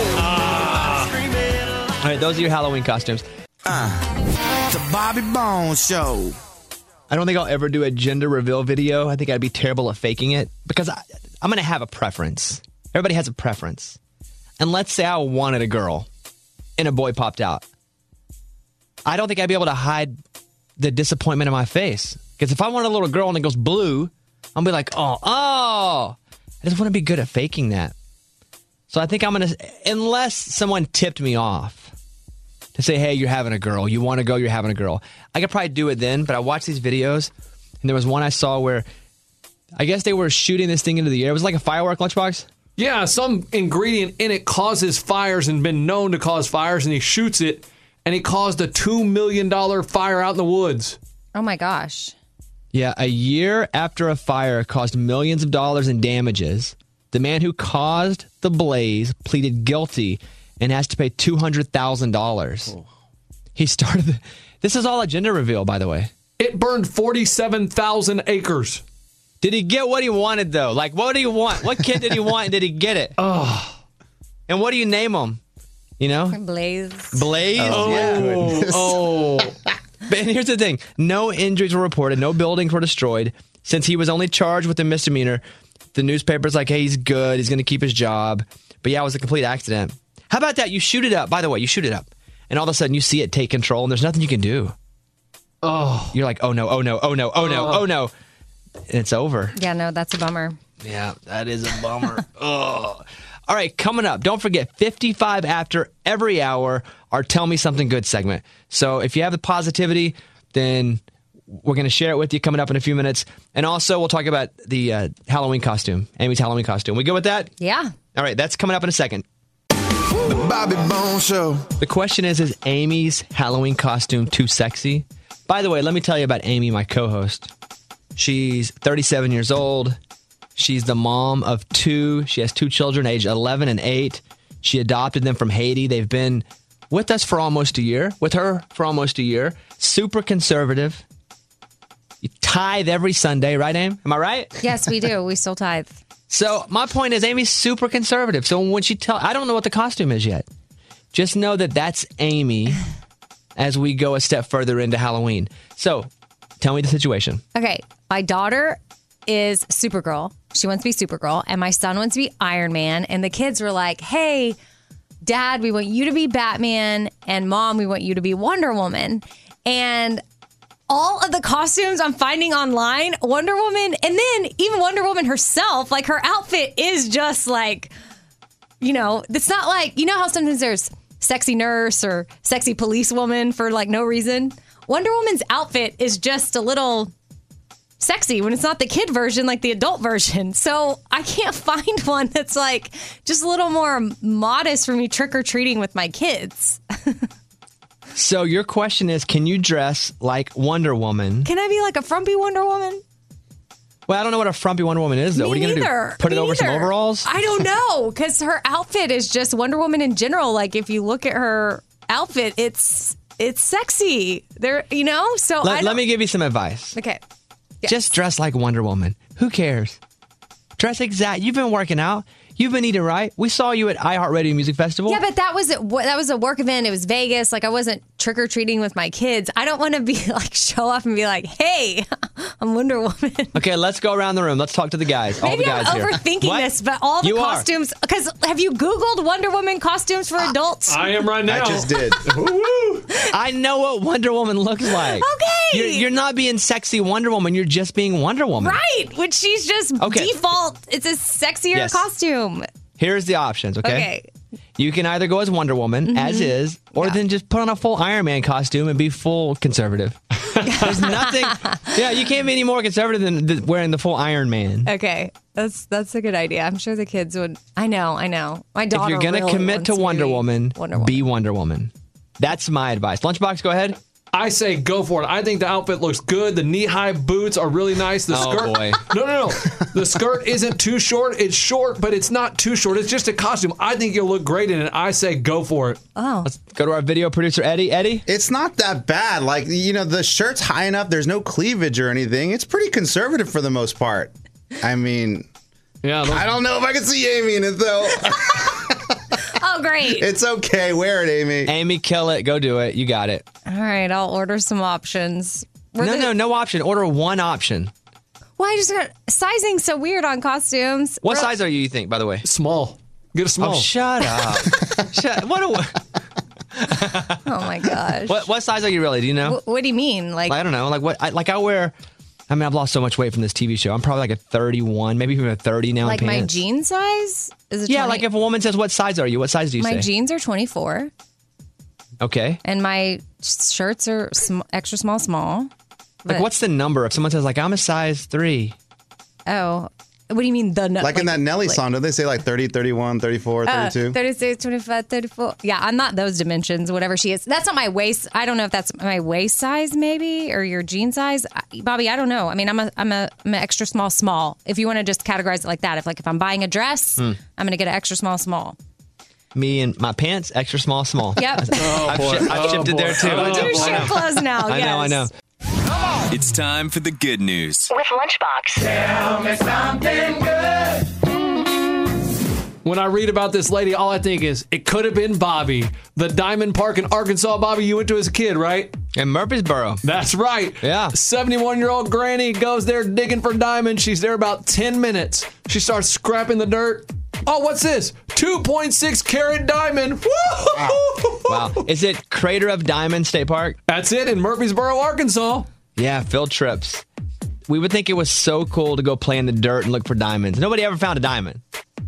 All right, those are your Halloween costumes. The Bobby Bones Show. I don't think I'll ever do a gender reveal video. I think I'd be terrible at faking it because I, I'm going to have a preference. Everybody has a preference. And let's say I wanted a girl and a boy popped out. I don't think I'd be able to hide the disappointment in my face. Because if I want a little girl and it goes blue, I'll be like, oh, oh. I just want to be good at faking that. So I think I'm going to, unless someone tipped me off to say, hey, you're having a girl. You want to go, you're having a girl. I could probably do it then, but I watched these videos, and there was one I saw where I guess they were shooting this thing into the air. It was like a firework lunchbox. Yeah, some ingredient in it causes fires and been known to cause fires, and he shoots it, and he caused a two million dollars fire out in the woods. Oh, my gosh. Yeah, a year after a fire caused millions of dollars in damages, the man who caused the blaze pleaded guilty and has to pay two hundred thousand dollars. Oh. He started... The, this is all a gender reveal, by the way. It burned forty-seven thousand acres. Did he get what he wanted, though? Like, what do you want? What kid did he want, and did he get it? Oh. And what do you name him? You know? Blaze. Blaze? Oh. Yeah. Oh. But here's the thing. No injuries were reported. No buildings were destroyed. Since he was only charged with a misdemeanor, the newspaper's like, hey, he's good. He's going to keep his job. But yeah, it was a complete accident. How about that? You shoot it up. By the way, you shoot it up. And all of a sudden you see it take control and there's nothing you can do. Oh. You're like, oh no, oh no, oh no, oh no, oh no. And it's over. Yeah, no, that's a bummer. Yeah, that is a bummer. Oh. All right, coming up, don't forget, fifty-five after every hour, our Tell Me Something Good segment. So if you have the positivity, then we're going to share it with you coming up in a few minutes. And also, we'll talk about the uh, Halloween costume, Amy's Halloween costume. We good with that? Yeah. All right, that's coming up in a second. The Bobby Bones Show. The question is, is Amy's Halloween costume too sexy? By the way, let me tell you about Amy, my co-host. She's thirty-seven years old. She's the mom of two. She has two children, aged eleven and eight. She adopted them from Haiti. They've been with us for almost a year, with her for almost a year. Super conservative. You tithe every Sunday, right, Aim? Am I right? Yes, we do. We still tithe. So my point is, Amy's super conservative. So when she tell, I don't know what the costume is yet. Just know that that's Amy as we go a step further into Halloween. So tell me the situation. Okay, my daughter is Supergirl. She wants to be Supergirl, and my son wants to be Iron Man. And the kids were like, hey, Dad, we want you to be Batman, and Mom, we want you to be Wonder Woman. And all of the costumes I'm finding online, Wonder Woman, and then even Wonder Woman herself, like her outfit is just like, you know, it's not like, you know how sometimes there's sexy nurse or sexy policewoman for like no reason? Wonder Woman's outfit is just a little sexy when it's not the kid version, like the adult version. So I can't find one that's like just a little more modest for me trick-or-treating with my kids. So your question is, can you dress like Wonder Woman? Can I be like a frumpy Wonder Woman? Well, I don't know what a frumpy Wonder Woman is, though. Me what are you going to neither. do? Put Me it over some neither. overalls? I don't know, because her outfit is just Wonder Woman in general. Like, if you look at her outfit, it's it's sexy. There, you know? So Let, I let me give you some advice. Okay. Yes. Just dress like Wonder Woman. Who cares? Dress exact. You've been working out. You've been eating right. We saw you at iHeartRadio Music Festival. Yeah, but that was a, that was a work event. It was Vegas. Like, I wasn't trick or treating with my kids. I don't want to be like show off and be like, "Hey, I'm Wonder Woman." Okay, let's go around the room. Let's talk to the guys. all Maybe the guys I'm here. overthinking What? this, but all the You are. costumes. Because have you Googled Wonder Woman costumes for adults? I am right now. I just did. I know what Wonder Woman looks like. Okay. You're, you're not being sexy Wonder Woman. You're just being Wonder Woman. Right, which she's just Okay. default. It's a sexier Yes. costume. Here's the options, okay? Okay. You can either go as Wonder Woman, Mhm. as is, or then just put on a full Iron Man costume and be full conservative. There's nothing. Yeah, you can't be any more conservative than th- wearing the full Iron Man. Okay, that's that's a good idea. I'm sure the kids would. I know, I know. My If daughter. you're going to really commit wants to me Wonder be Woman, Wonder Woman. be Wonder Woman. That's my advice. Lunchbox, go ahead. I say go for it. I think the outfit looks good. The knee-high boots are really nice. The Oh, skirt, boy. no, no, no. The skirt isn't too short. It's short, but it's not too short. It's just a costume. I think you'll look great in it. I say go for it. Oh, Let's go to our video producer, Eddie. Eddie? It's not that bad. Like, you know, the shirt's high enough. There's no cleavage or anything. It's pretty conservative for the most part. I mean, yeah. Those- I don't know if I can see Amy in it, though. Oh, great. It's okay. Wear it, Amy. Amy, kill it. Go do it. You got it. All right, I'll order some options. We're no, the- no, no option. Order one option. Well, I just got sizing's so weird on costumes. What We're- size are you, you think, by the way? Small. Get a small. Oh, shut up. shut, what, a, Oh my gosh. what what size are you really? Do you know? Wh- what do you mean? Like, I don't know. Like what? I, like I wear. I mean, I've lost so much weight from this T V show. I'm probably like a thirty-one, maybe even a thirty now. like in my pants. jean size? Is it Yeah, twenty? like if a woman says, "What size are you?" What size do you my say? jeans are twenty-four, Okay. and my shirts are sm- extra small, small. Like, But- what's the number? If someone says, "Like I'm a size three," Oh, what do you mean the? nu- Like, in that Nelly like- song, don't they say like thirty, thirty-one, thirty-four, Uh, thirty-two? thirty-six, twenty-five, thirty-four. Yeah, I'm not those dimensions, whatever she is. That's not my waist. I don't know if that's my waist size, maybe, or your jean size. I- Bobby, I don't know. I mean, I'm a, I'm a, I'm an extra small, small. If you want to just categorize it like that, if like if I'm buying a dress, Hmm. I'm going to get an extra small, small. me and my pants, extra small, small. Yep. Oh, I've, boy. shi- I've Oh, shifted boy. there too. Oh, I Do know. boy. I ship know. clothes now. I yes. know. I know. It's time for the good news. With Lunchbox. When When I read about this lady, all I think is it could have been Bobby, the diamond park in Arkansas. Bobby, you went to as a kid, right? In Murfreesboro. That's right. Yeah. seventy-one-year-old granny goes there digging for diamonds. She's there about ten minutes. She starts scrapping the dirt. Oh, what's this? two point six carat diamond. Woo! Wow. Is it Crater of Diamond State Park? That's it in Murfreesboro, Arkansas. Yeah, field trips. We would think it was so cool to go play in the dirt and look for diamonds. Nobody ever found a diamond.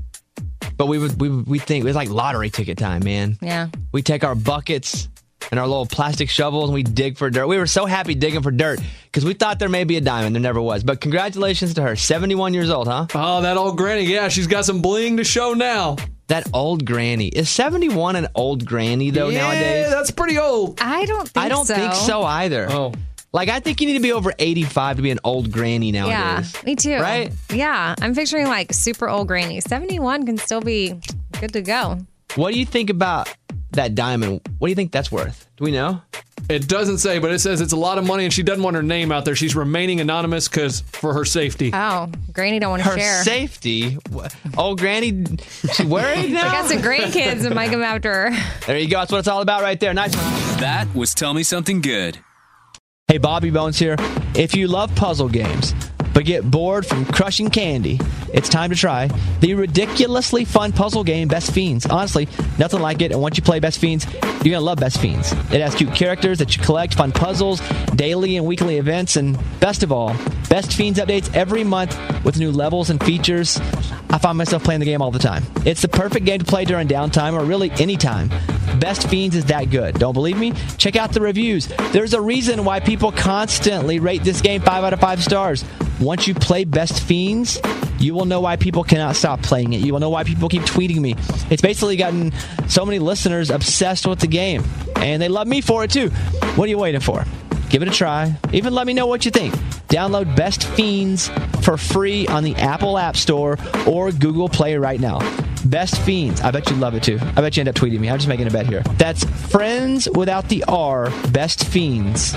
But we would we we think it was like lottery ticket time, man. Yeah. We take our buckets and our little plastic shovels and we dig for dirt. We were so happy digging for dirt because we thought there may be a diamond. There never was. But congratulations to her. seventy-one years old, huh? Oh, that old granny. Yeah, she's got some bling to show now. That old granny. Is seventy-one an old granny, though, yeah, nowadays? Yeah, that's pretty old. I don't think so. I don't so. think so either. Oh. Like, I think you need to be over eighty-five to be an old granny nowadays. Yeah, me too. Right? Yeah, I'm picturing like super old granny. seventy-one can still be good to go. What do you think about that diamond? What do you think that's worth? Do we know? It doesn't say, but it says it's a lot of money, and she doesn't want her name out there. She's remaining anonymous because for her safety. Oh, granny don't want to Her share. safety? Old granny, she worried now? I got some grandkids that might come after her. There you go. That's what it's all about right there. Nice one. That was Tell Me Something Good. Hey, Bobby Bones here. If you love puzzle games, but get bored from crushing candy, it's time to try the ridiculously fun puzzle game, Best Fiends. Honestly, nothing like it. And once you play Best Fiends, you're going to love Best Fiends. It has cute characters that you collect, fun puzzles, daily and weekly events, and best of all, Best Fiends updates every month with new levels and features. I find myself playing the game all the time. It's the perfect game to play during downtime or really any time. Best Fiends is that good. Don't believe me? Check out the reviews. There's a reason why people constantly rate this game five out of five stars. Once you play Best Fiends, you will know why people cannot stop playing it. You will know why people keep tweeting me. It's basically gotten so many listeners obsessed with the game, and they love me for it too. What are you waiting for? Give it a try. Even let me know what you think. Download Best Fiends for free on the Apple App Store or Google Play right now. Best Fiends. I bet you'd love it too. I bet you end up tweeting me. I'm just making a bet here. That's friends without the R. Best Fiends.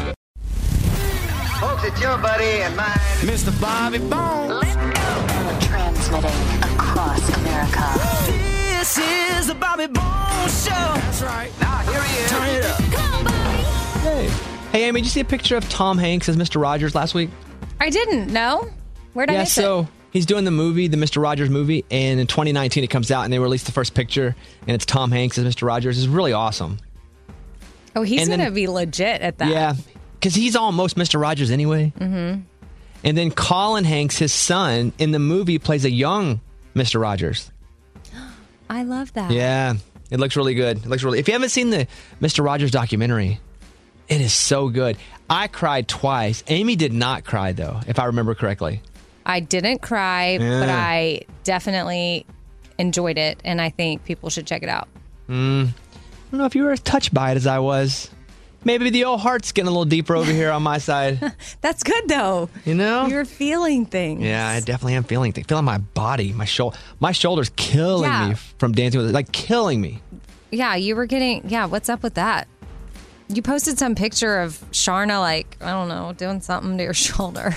Folks, it's your buddy and mine, Mister Bobby Bones. Let's go. Transmitting across America. This is the Bobby Bones Show. That's right. Now, here he is. Turn it up. Come on, Bobby. Hey. Hey, Amy, did you see a picture of Tom Hanks as Mister Rogers last week? I didn't know. Where'd I Yeah, miss so it? he's doing the movie, the Mister Rogers movie, and in twenty nineteen it comes out, and they released the first picture, and it's Tom Hanks as Mister Rogers. It's really awesome. Oh, he's and going to then- be legit at that. Yeah, because he's almost Mister Rogers anyway. Mm-hmm. And then Colin Hanks, his son, in the movie plays a young Mister Rogers. I love that. Yeah, it looks really good. It looks really. If you haven't seen the Mister Rogers documentary, it is so good. I cried twice. Amy did not cry though, if I remember correctly. I didn't cry, Yeah. but I definitely enjoyed it, and I think people should check it out. Mm, I don't know if you were as touched by it as I was. Maybe the old heart's getting a little deeper over here on my side. That's good though. You know, you're feeling things. Yeah, I definitely am feeling things. Feeling my body, my shoulder, my shoulders killing Yeah. me from dancing with it, like killing me. Yeah, you were getting. Yeah, what's up with that? You posted some picture of Sharna, like I don't know, doing something to your shoulder.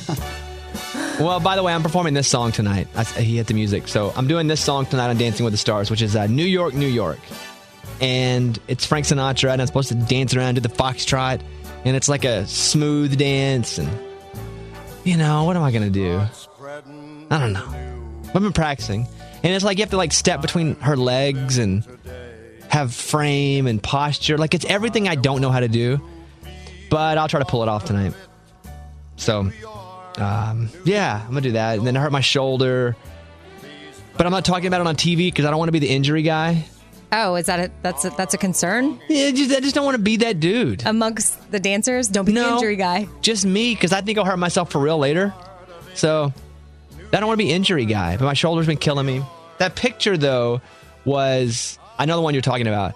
Well, by the way, I'm performing this song tonight. I, he hit the music. So I'm doing this song tonight on Dancing with the Stars, which is uh, New York, New York. And it's Frank Sinatra, and I'm supposed to dance around to the foxtrot. And it's like a smooth dance. And, you know, what am I going to do? I don't know. I've been practicing. And it's like you have to like step between her legs and have frame and posture. Like it's everything I don't know how to do. But I'll try to pull it off tonight. So... Um, yeah, I'm gonna do that. And then I hurt my shoulder, but I'm not talking about it on T V because I don't want to be the injury guy. Oh, is that a, that's a, that's a concern? Yeah, just, I just don't want to be that dude amongst the dancers. Don't be the No. injury guy. Just me, because I think I'll hurt myself for real later. So I don't want to be injury guy. But my shoulder's been killing me. That picture though was I know the one you're talking about.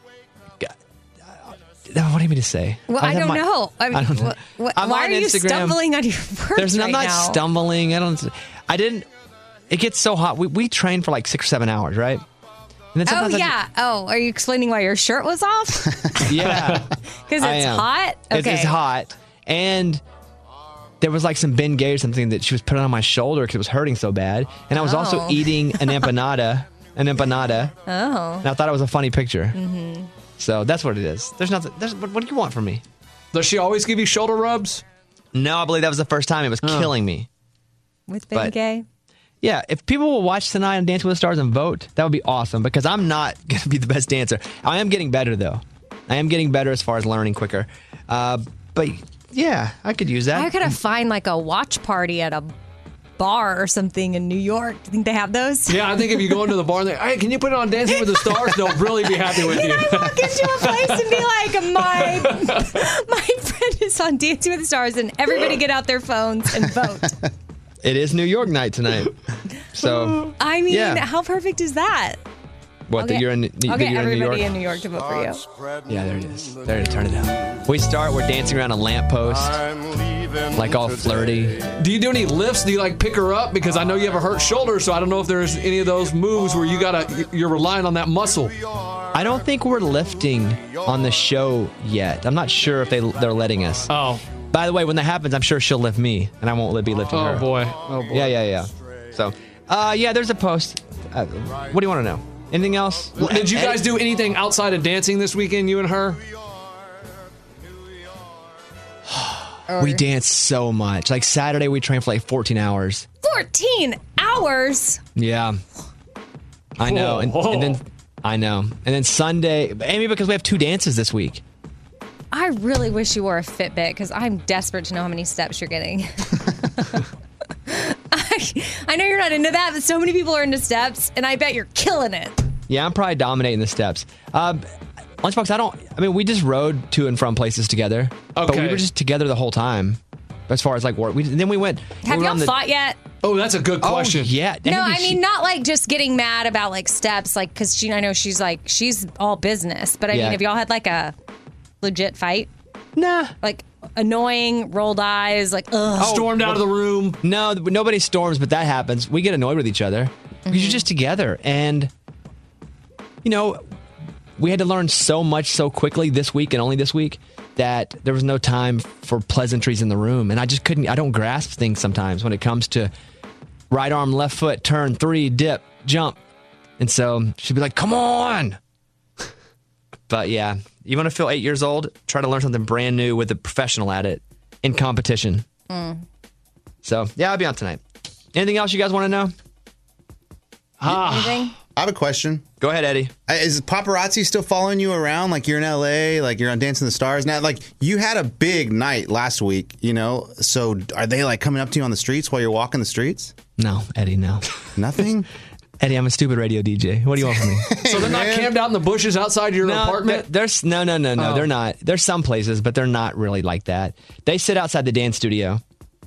What do you mean to say? Well, I, have don't my- know. I mean, I don't know. what- what- I'm why on are you Instagram. stumbling on your words There's, right I'm not now? stumbling. I don't. I didn't. It gets so hot. We we train for like six or seven hours, right? And then Oh sometimes I- yeah. Oh, are you explaining why your shirt was off? yeah. Because I it's am. hot. It's, Okay. it's hot, and there was like some Ben Gay or something that she was putting on my shoulder because it was hurting so bad, and I was also Oh. eating an empanada an empanada. Oh. And I thought it was a funny picture. Mm-hmm. So that's what it is. There's nothing. There's, what, what do you want from me? Does she always give you shoulder rubs? No, I believe that was the first time. It was Oh. killing me. With Ben But- Gay? Yeah, if people will watch tonight on Dancing with the Stars and vote, that would be awesome because I'm not going to be the best dancer. I am getting better, though. I am getting better as far as learning quicker. Uh, but yeah, I could use that. I gotta find like a watch party at a bar or something in New York. Do you think they have those? Yeah, I think if you go into the bar and they, hey, can you put it on Dancing with the Stars? They'll really be happy with you. Walk into a place and be like, my my friend is on Dancing with the Stars, and everybody get out their phones and vote. It is New York night tonight. So, I mean, yeah. how perfect is that? What, I'll that get- you're in, I'll that get you're in New everybody York? in New York to vote for you. Yeah, there it is. There it is. Turn it up. We start, we're dancing around a lamppost, like all flirty. Do you do any lifts? Do you like pick her up? Because I know you have a hurt shoulder, so I don't know if there's any of those moves where you gotta you're relying on that muscle. I don't think we're lifting on the show yet. I'm not sure if they they're letting us. Oh. By the way, when that happens, I'm sure she'll lift me, and I won't be lifting Oh, her. boy. Oh, boy. Yeah, yeah, yeah. So, uh, yeah, there's a post. Uh, what do you want to know? Anything else? Did you guys do anything outside of dancing this weekend, you and her? We danced so much. Like Saturday, we trained for like fourteen hours. fourteen hours? Yeah. I know. And, and then, I know. And then Sunday, Amy, because we have two dances this week. I really wish you wore a Fitbit because I'm desperate to know how many steps you're getting. I, I know you're not into that, but so many people are into steps, and I bet you're killing it. Yeah, I'm probably dominating the steps. Uh, Lunchbox, I don't, I mean, we just rode to and from places together. But we Okay. were just together the whole time. As far as like work. We, then we went. Have we were y'all on the, fought yet? Oh, that's a good question. Oh, yeah. No, Amy, I she- mean not like just getting mad about like steps, like because she, I know she's like she's all business, but I Yeah. mean, have y'all had like a legit fight? Nah. Like annoying, rolled eyes, like ugh. Stormed out of the room. No, nobody storms, but that happens. We get annoyed with each other because you're just together. And, you know, we had to learn so much so quickly this week and only this week that there was no time for pleasantries in the room. And I just couldn't, I don't grasp things sometimes when it comes to right arm, left foot, turn, three, dip, jump. And so she'd be like, come on. But yeah, you want to feel eight years old? Try to learn something brand new with a professional at it in competition. Mm. So, yeah, I'll be on tonight. Anything else you guys want to know? Anything? I have a question. Go ahead, Eddie. Uh, Is paparazzi still following you around? Like you're in L A, like you're on Dancing with the Stars now. Like you had a big night last week, you know. So are they like coming up to you on the streets while you're walking the streets? No, Eddie, no. Nothing? Eddie, I'm a stupid radio D J. What do you want from me? So they're not camped out in the bushes outside your no, apartment? there- There's no, no, no, no. Oh. They're not. There's some places, but they're not really like that. They sit outside the dance studio.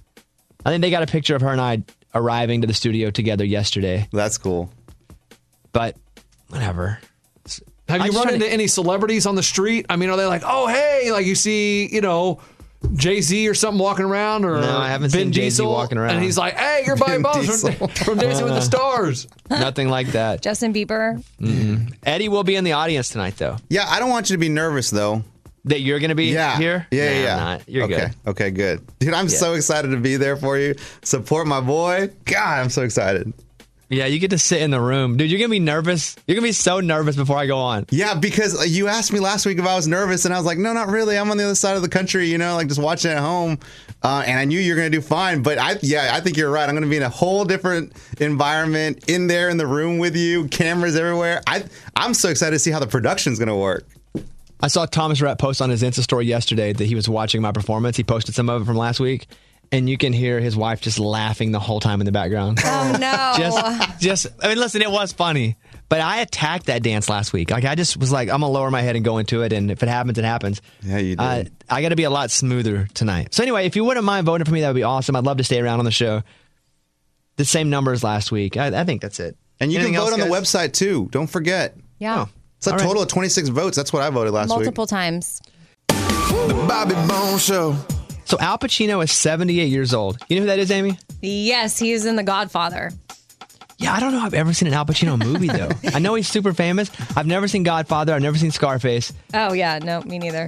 I think they got a picture of her and I arriving to the studio together yesterday. That's cool. But whatever. Have I you just run try to- into any celebrities on the street? I mean, are they like, oh, hey, like you see, you know, Jay-Z or something walking around, or No, I haven't Ben seen Jay-Z Diesel, walking around. and he's like, hey, you're Bobby Ben Bones from, Diesel. from Dancing with the Stars. Nothing like that. Justin Bieber. Mm-mm. Eddie will be in the audience tonight, though. Yeah, I don't want you to be nervous though. That you're going to be Yeah. here? Yeah, Nah, yeah, I'm yeah. not. You're okay. good. Okay, good. Dude, I'm Yeah. so excited to be there for you. Support my boy. God, I'm so excited. Yeah, you get to sit in the room. Dude, you're going to be nervous. You're going to be so nervous before I go on. Yeah, because uh, you asked me last week if I was nervous, and I was like, no, not really. I'm on the other side of the country, you know, like just watching at home. Uh, and I knew you were going to do fine. But I, yeah, I think you're right. I'm going to be in a whole different environment, in there in the room with you, cameras everywhere. I, I'm so excited to see how the production's going to work. I saw Thomas Rhett post on his Insta story yesterday that he was watching my performance. He posted some of it from last week, and you can hear his wife just laughing the whole time in the background. Oh no. just, just, I mean, listen, it was funny, but I attacked that dance last week. Like, I just was like, I'm gonna lower my head and go into it, and if it happens, it happens. Yeah, you did. Uh, I got to be a lot smoother tonight. So anyway, if you wouldn't mind voting for me, that would be awesome. I'd love to stay around on the show. The same numbers last week. I, I think that's it. And you Anything can vote else, on the guys? website, too. Don't forget. Yeah. It's a All right. total of twenty-six votes. That's what I voted last week. Multiple times. The Bobby Bones Show. So Al Pacino is seventy-eight years old. You know who that is, Amy? Yes, he is in The Godfather. Yeah, I don't know if I've ever seen an Al Pacino movie, though. I know he's super famous. I've never seen Godfather. I've never seen Scarface. Oh yeah, no, me neither.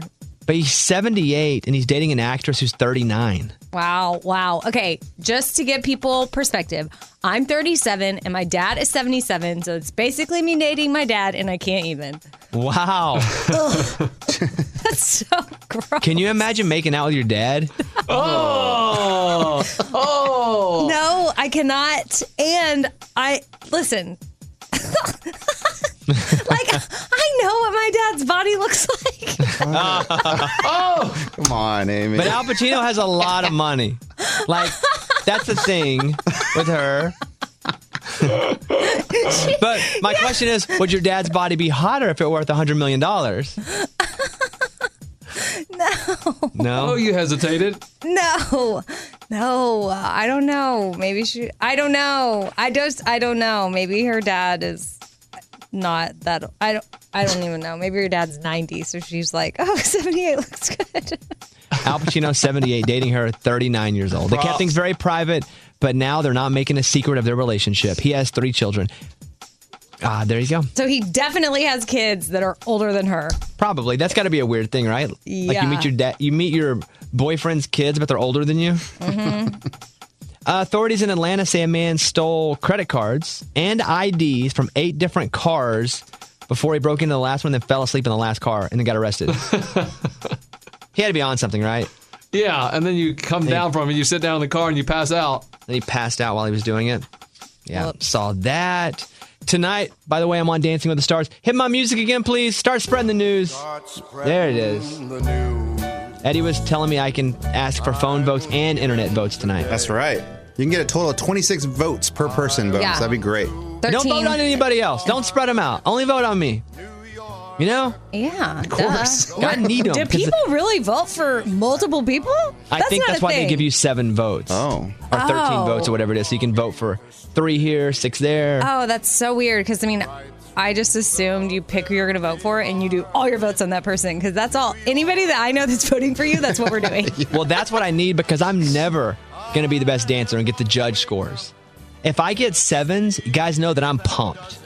But he's seventy-eight and he's dating an actress who's thirty-nine. Wow, wow. Okay, just to give people perspective, I'm thirty-seven and my dad is seventy-seven, so it's basically me dating my dad and I can't even. Wow. That's so gross. Can you imagine making out with your dad? Oh! Oh! No, I cannot. And I, listen. Like, I know what my dad's body looks like. Oh! Come on, Amy. But Al Pacino has a lot of money. Like, that's the thing with her. But my question is, would your dad's body be hotter if it were worth one hundred million dollars? No. No? Oh, you hesitated. No. No. I don't know. Maybe she, I don't know. I just, I don't know. Maybe her dad is not that, I don't, I don't even know. Maybe her dad's ninety, so she's like, oh, seventy-eight looks good. Al Pacino, seventy-eight, dating her, thirty-nine years old. They kept things very private, but now they're not making a secret of their relationship. He has three children. Ah, there you go. So he definitely has kids that are older than her. Probably. That's got to be a weird thing, right? Like Yeah. you meet your dad, you meet your boyfriend's kids, but they're older than you. Mm-hmm. Uh, authorities in Atlanta say a man stole credit cards and I Ds from eight different cars before he broke into the last one, then fell asleep in the last car, and then got arrested. He had to be on something, right? Yeah, and then you come Hey. down from it, you sit down in the car, and you pass out. Then he passed out while he was doing it. Yeah, saw that. Tonight, by the way, I'm on Dancing with the Stars. Hit my music again, please. Start spreading the news. There it is. Eddie was telling me I can ask for phone votes and internet votes tonight. That's right. You can get a total of twenty-six votes per person votes. Yeah. That'd be great. Don't vote on anybody else. Don't spread them out. Only vote on me. You know? Yeah. Of course. I need 'em, Do 'cause people really vote for multiple people? I think not that's a why thing. they give you seven votes. Oh. Or thirteen Oh. votes or whatever it is. So you can vote for three here, six there. Oh, that's so weird. Because I mean, I just assumed you pick who you're going to vote for, and you do all your votes on that person. Because that's all. Anybody that I know that's voting for you, that's what we're doing. Well, that's what I need because I'm never going to be the best dancer and get the judge scores. If I get sevens, you guys know that I'm pumped.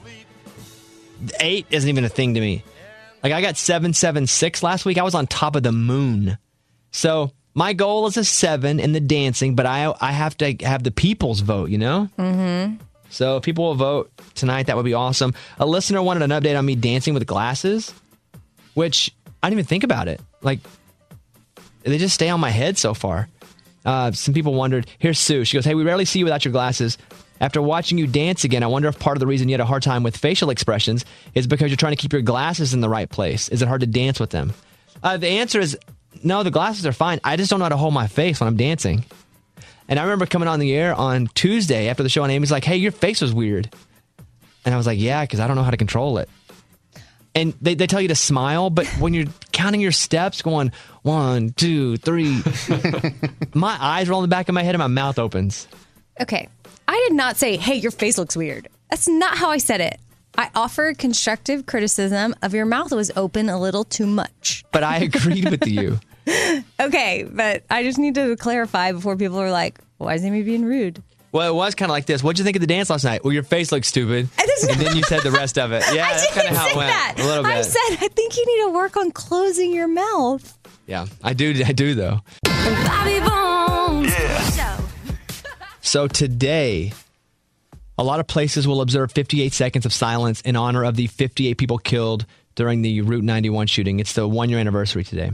Eight isn't even a thing to me. Like I got seven, seven, six last week. I was on top of the moon. So my goal is a seven in the dancing, but I I have to have the people's vote, you know? Mm-hmm. So if people will vote tonight, that would be awesome. A listener wanted an update on me dancing with glasses, which I didn't even think about it. Like, they just stay on my head so far. Uh, some people wondered, here's Sue. She goes, hey, we rarely see you without your glasses. After watching you dance again, I wonder if part of the reason you had a hard time with facial expressions is because you're trying to keep your glasses in the right place. Is it hard to dance with them? Uh, the answer is no, the glasses are fine. I just don't know how to hold my face when I'm dancing. And I remember coming on the air on Tuesday after the show, and Amy's like, hey, your face was weird. And I was like, yeah, because I don't know how to control it. And they, they tell you to smile, but when you're counting your steps, going one, two, three, my eyes roll in the back of my head and my mouth opens. Okay. I did not say, hey, your face looks weird. That's not how I said it. I offered constructive criticism of your mouth was open a little too much. But I agreed with you. Okay, but I just need to clarify before people are like, why is Amy being rude? Well, it was kind of like this. What'd you think of the dance last night? Well, your face looks stupid. And then you said the rest of it. Yeah, I that's kind didn't of how say it went. that. A little bit. I said, I think you need to work on closing your mouth. Yeah, I do. I do, though. Bobby Bones. Yeah. So today, a lot of places will observe fifty-eight seconds of silence in honor of the fifty-eight people killed during the Route ninety-one shooting. It's the one-year anniversary today.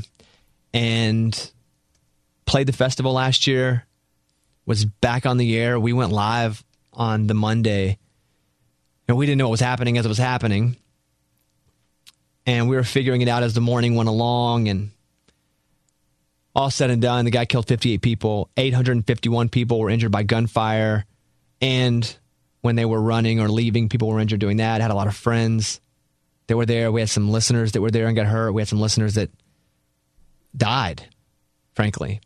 And played the festival last year, was back on the air. We went live on the Monday, and we didn't know what was happening as it was happening. And we were figuring it out as the morning went along, and all said and done, the guy killed fifty-eight people. eight hundred fifty-one people were injured by gunfire. And when they were running or leaving, people were injured doing that. I had a lot of friends that were there. We had some listeners that were there and got hurt. We had some listeners that died, frankly.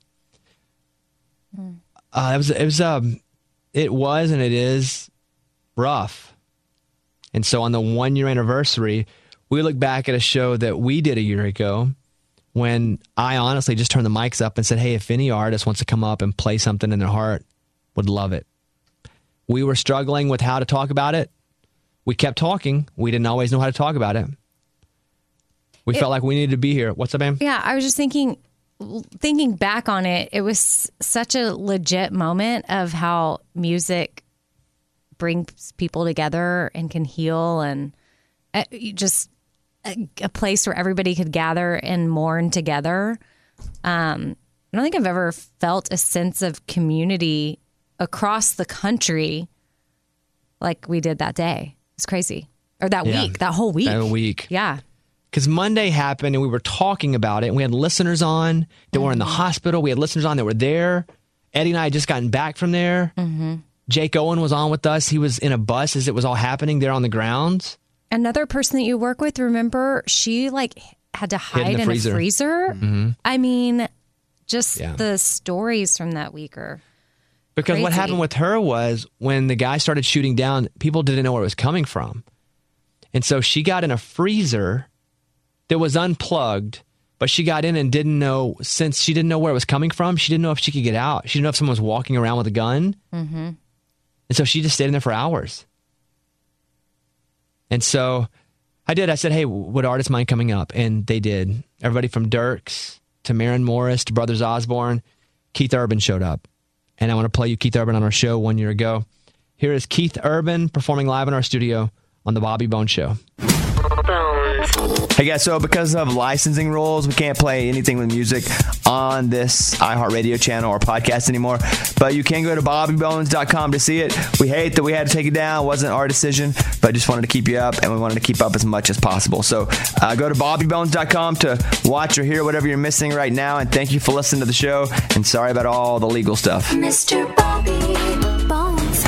Uh, it was, it was, um, it was, and it is rough. And so on the one year anniversary, we look back at a show that we did a year ago when I honestly just turned the mics up and said, hey, if any artist wants to come up and play something in their heart, would love it. We were struggling with how to talk about it. We kept talking. We didn't always know how to talk about it. We It- felt like we needed to be here. What's up, Am? Yeah, I was just thinking, thinking back on it, it was such a legit moment of how music brings people together and can heal, and uh, you just a, a place where everybody could gather and mourn together. Um, I don't think I've ever felt a sense of community across the country like we did that day. It's crazy. Or that Yeah. week, that whole week. That week. Yeah. Because Monday happened and we were talking about it. And we had listeners on that were in the hospital. We had listeners on that were there. Eddie and I had just gotten back from there. Mm-hmm. Jake Owen was on with us. He was in a bus as it was all happening there on the grounds. Another person that you work with, remember, she like had to Hid in hide the in, freezer. a freezer. Mm-hmm. I mean, just Yeah. the stories from that week are Because what crazy. happened with her was when the guy started shooting down, people didn't know where it was coming from. And so she got in a freezer that was unplugged, but she got in and didn't know, since she didn't know where it was coming from, she didn't know if she could get out. She didn't know if someone was walking around with a gun. Mm-hmm. And so she just stayed in there for hours. And so I did. I said, hey, would artists mind coming up? And they did. Everybody from Dirks to Maren Morris to Brothers Osborne. Keith Urban showed up. And I want to play you Keith Urban on our show one year ago. Here is Keith Urban performing live in our studio on The Bobby Bones Show. Hey guys, so because of licensing rules, we can't play anything with music on this iHeartRadio channel or podcast anymore. But you can go to bobby bones dot com to see it. We hate that we had to take it down. It wasn't our decision, but just wanted to keep you up, and we wanted to keep up as much as possible. So uh, go to bobby bones dot com to watch or hear whatever you're missing right now. And thank you for listening to the show. And sorry about all the legal stuff. Mister Bobby Bones.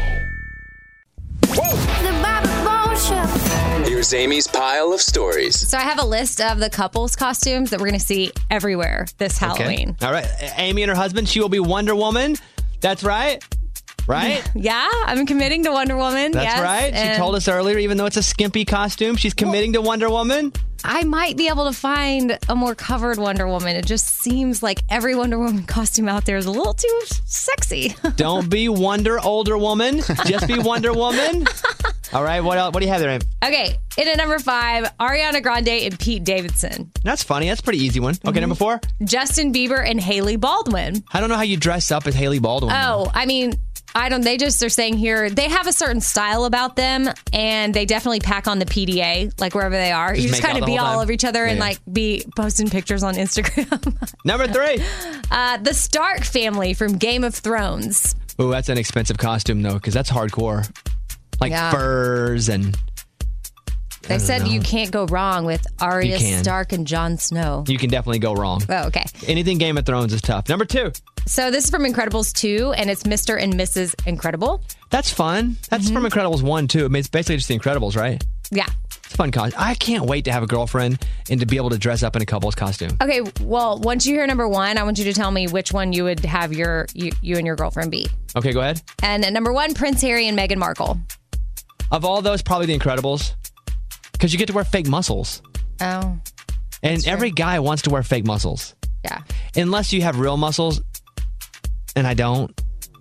The Bobby Bones Show. Here's Amy's pile of stories. So I have a list of the couples costumes that we're going to see everywhere this Halloween. All right. Amy and her husband, she will be Wonder Woman. That's right. Right? Yeah, I'm committing to Wonder Woman. That's yes, right. She and told us earlier, even though it's a skimpy costume, she's committing to Wonder Woman. I might be able to find a more covered Wonder Woman. It just seems like every Wonder Woman costume out there is a little too sexy. Don't be Wonder Older Woman. Just be Wonder Woman. All right. What else? What do you have there, Amy? Okay, in at number five, Ariana Grande and Pete Davidson. That's funny. That's a pretty easy one. Okay, number four. Justin Bieber and Haley Baldwin. I don't know how you dress up as Haley Baldwin. Oh, I mean, I don't, they just are saying here, they have a certain style about them, and they definitely pack on the P D A, like wherever they are. Just you just make kind out of the be whole all time. over each other and Yeah. like be posting pictures on Instagram. Number three. uh, the Stark family from Game of Thrones. Oh, that's an expensive costume, though, because that's hardcore. Like Yeah. furs and. They said you can't go wrong with Arya You can. Stark and Jon Snow. You can definitely go wrong. Oh, okay. Anything Game of Thrones is tough. Number two. So this is from Incredibles two, and it's Mister and Missus Incredible. That's fun. That's Mm-hmm. from Incredibles one, too. I mean, it's basically just the Incredibles, right? Yeah. It's a fun costume. I can't wait to have a girlfriend and to be able to dress up in a couple's costume. Okay, well, once you hear number one, I want you to tell me which one you would have your you, you and your girlfriend be. Okay, go ahead. And at number one, Prince Harry and Meghan Markle. Of all those, probably the Incredibles. Because you get to wear fake muscles. Oh. And every guy wants to wear fake muscles. Yeah. Unless you have real muscles. And I don't.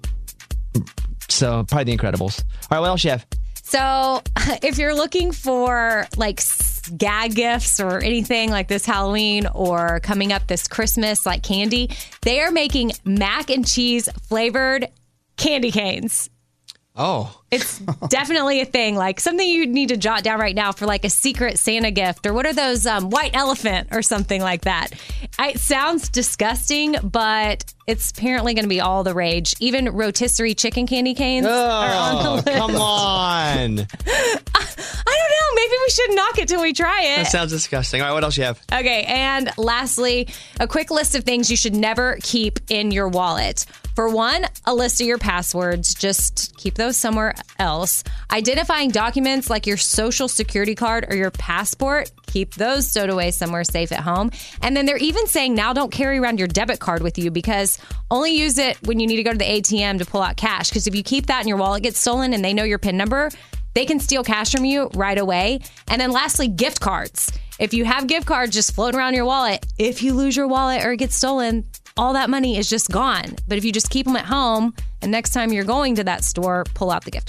So probably the Incredibles. All right, what else you have? So if you're looking for like s- gag gifts or anything like this Halloween or coming up this Christmas, like candy, they are making mac and cheese flavored candy canes. Oh. It's definitely a thing, like something you need to jot down right now for like a secret Santa gift, or what are those, um, white elephant or something like that. I, it sounds disgusting, but it's apparently going to be all the rage. Even rotisserie chicken candy canes are on the Oh, list. come on. I don't know. Maybe we should knock it till we try it. That sounds disgusting. All right, what else you have? Okay, and lastly, a quick list of things you should never keep in your wallet. For one, a list of your passwords. Just keep those somewhere else. Identifying documents like your social security card or your passport. Keep those stowed away somewhere safe at home. And then they're even saying now don't carry around your debit card with you, because only use it when you need to go to the A T M to pull out cash. Because if you keep that and your wallet gets stolen and they know your PIN number, they can steal cash from you right away. And then lastly, gift cards. If you have gift cards just floating around your wallet, if you lose your wallet or it gets stolen, all that money is just gone. But if you just keep them at home and next time you're going to that store, pull out the gift card.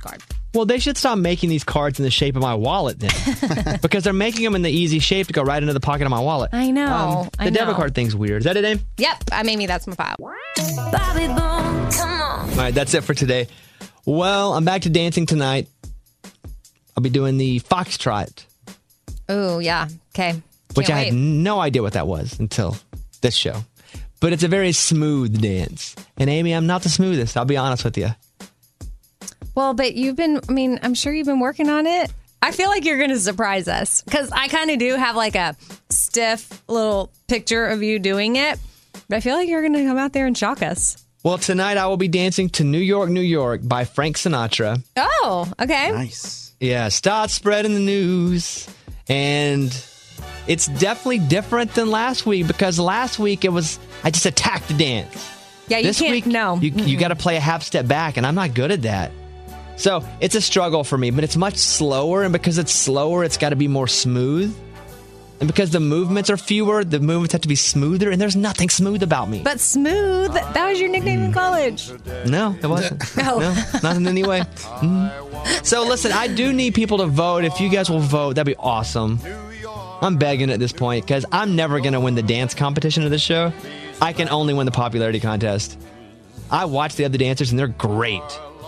Well, they should stop making these cards in the shape of my wallet then. Because they're making them in the easy shape to go right into the pocket of my wallet. I know. Um, the I debit know. card thing's weird. Is that it, Aim? Yep. I'm Amy. That's my file. Bobby Bone, come on. All right, that's it for today. Well, I'm back to dancing tonight. I'll be doing the foxtrot, Oh, yeah. Okay. Can't which I wait. had no idea what that was until this show. But it's a very smooth dance. And Amy, I'm not the smoothest. I'll be honest with you. Well, but you've been, I mean, I'm sure you've been working on it. I feel like you're going to surprise us because I kind of do have like a stiff little picture of you doing it. But I feel like you're going to come out there and shock us. Well, tonight I will be dancing to New York, New York by Frank Sinatra. Oh, okay. Nice. Yeah, start spreading the news. And it's definitely different than last week because last week it was, I just attacked the dance. Yeah, you this can't, week, no. You, you got to play a half step back, and I'm not good at that. So it's a struggle for me, but it's much slower. And because it's slower, it's got to be more smooth. And because the movements are fewer, the movements have to be smoother. And there's nothing smooth about me. But smooth, that was your nickname in college. No, it wasn't. No. No, not in any way. Mm. So listen, I do need people to vote. If you guys will vote, that'd be awesome. I'm begging at this point because I'm never going to win the dance competition of this show. I can only win the popularity contest. I watch the other dancers and they're great.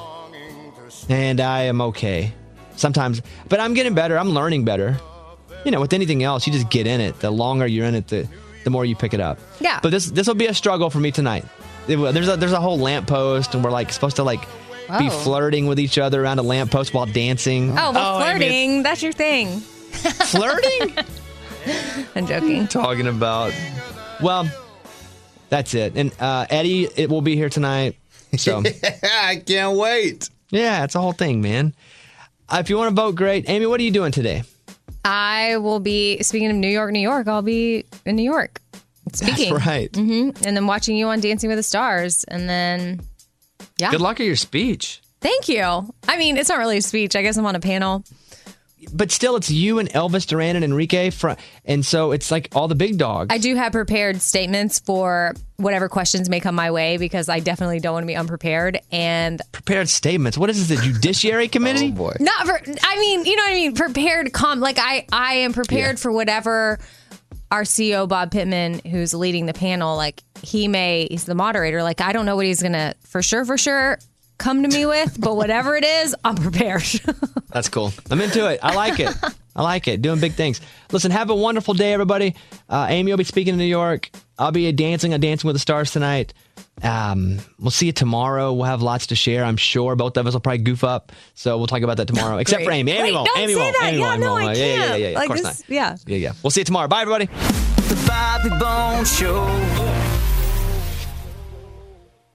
And I am okay. Sometimes, but I'm getting better. I'm learning better. You know, with anything else, you just get in it. The longer you're in it, the the more you pick it up. Yeah. But this this will be a struggle for me tonight. It will- there's a there's a whole lamppost, and we're like supposed to like be Oh. flirting with each other around a lamppost while dancing. Oh, well, I mean, flirting, that's your thing. flirting? I'm joking. Talking about. Well, that's it. And uh, Eddie, it will be here tonight. So I can't wait. Yeah, it's a whole thing, man. Uh, if you want to vote, great. Amy, what are you doing today? I will be, speaking of New York, New York, I'll be in New York speaking. That's right. hmm And then watching you on Dancing with the Stars. And then, yeah. Good luck at your speech. Thank you. I mean, it's not really a speech. I guess I'm on a panel. But still, it's you and Elvis Duran and Enrique. Fr- and so it's like all the big dogs. I do have prepared statements for whatever questions may come my way because I definitely don't want to be unprepared. And Prepared statements. What is this, the Judiciary Committee? Oh, boy. not for, I mean, you know what I mean? Prepared com, like I, I am prepared Yeah. for whatever our C E O, Bob Pittman, who's leading the panel, like he may, he's the moderator. Like, I don't know what he's going to for sure, for sure come to me with, but whatever it is, I'm prepared. That's cool. I'm into it. I like it. I like it. Doing big things. Listen, have a wonderful day, everybody. Uh, Amy will be speaking in New York. I'll be dancing on Dancing with the Stars tonight. Um, we'll see you tomorrow. We'll have lots to share, I'm sure. Both of us will probably goof up. So we'll talk about that tomorrow. Except Great. for Amy. Amy Wait, won't. don't Amy say won't. that. Amy Yeah, won't. no, Amy I won't. Yeah, yeah, yeah, can't. yeah. Like of course this- not. yeah. Yeah, yeah. We'll see you tomorrow. Bye, everybody. The Bobby Bone Show.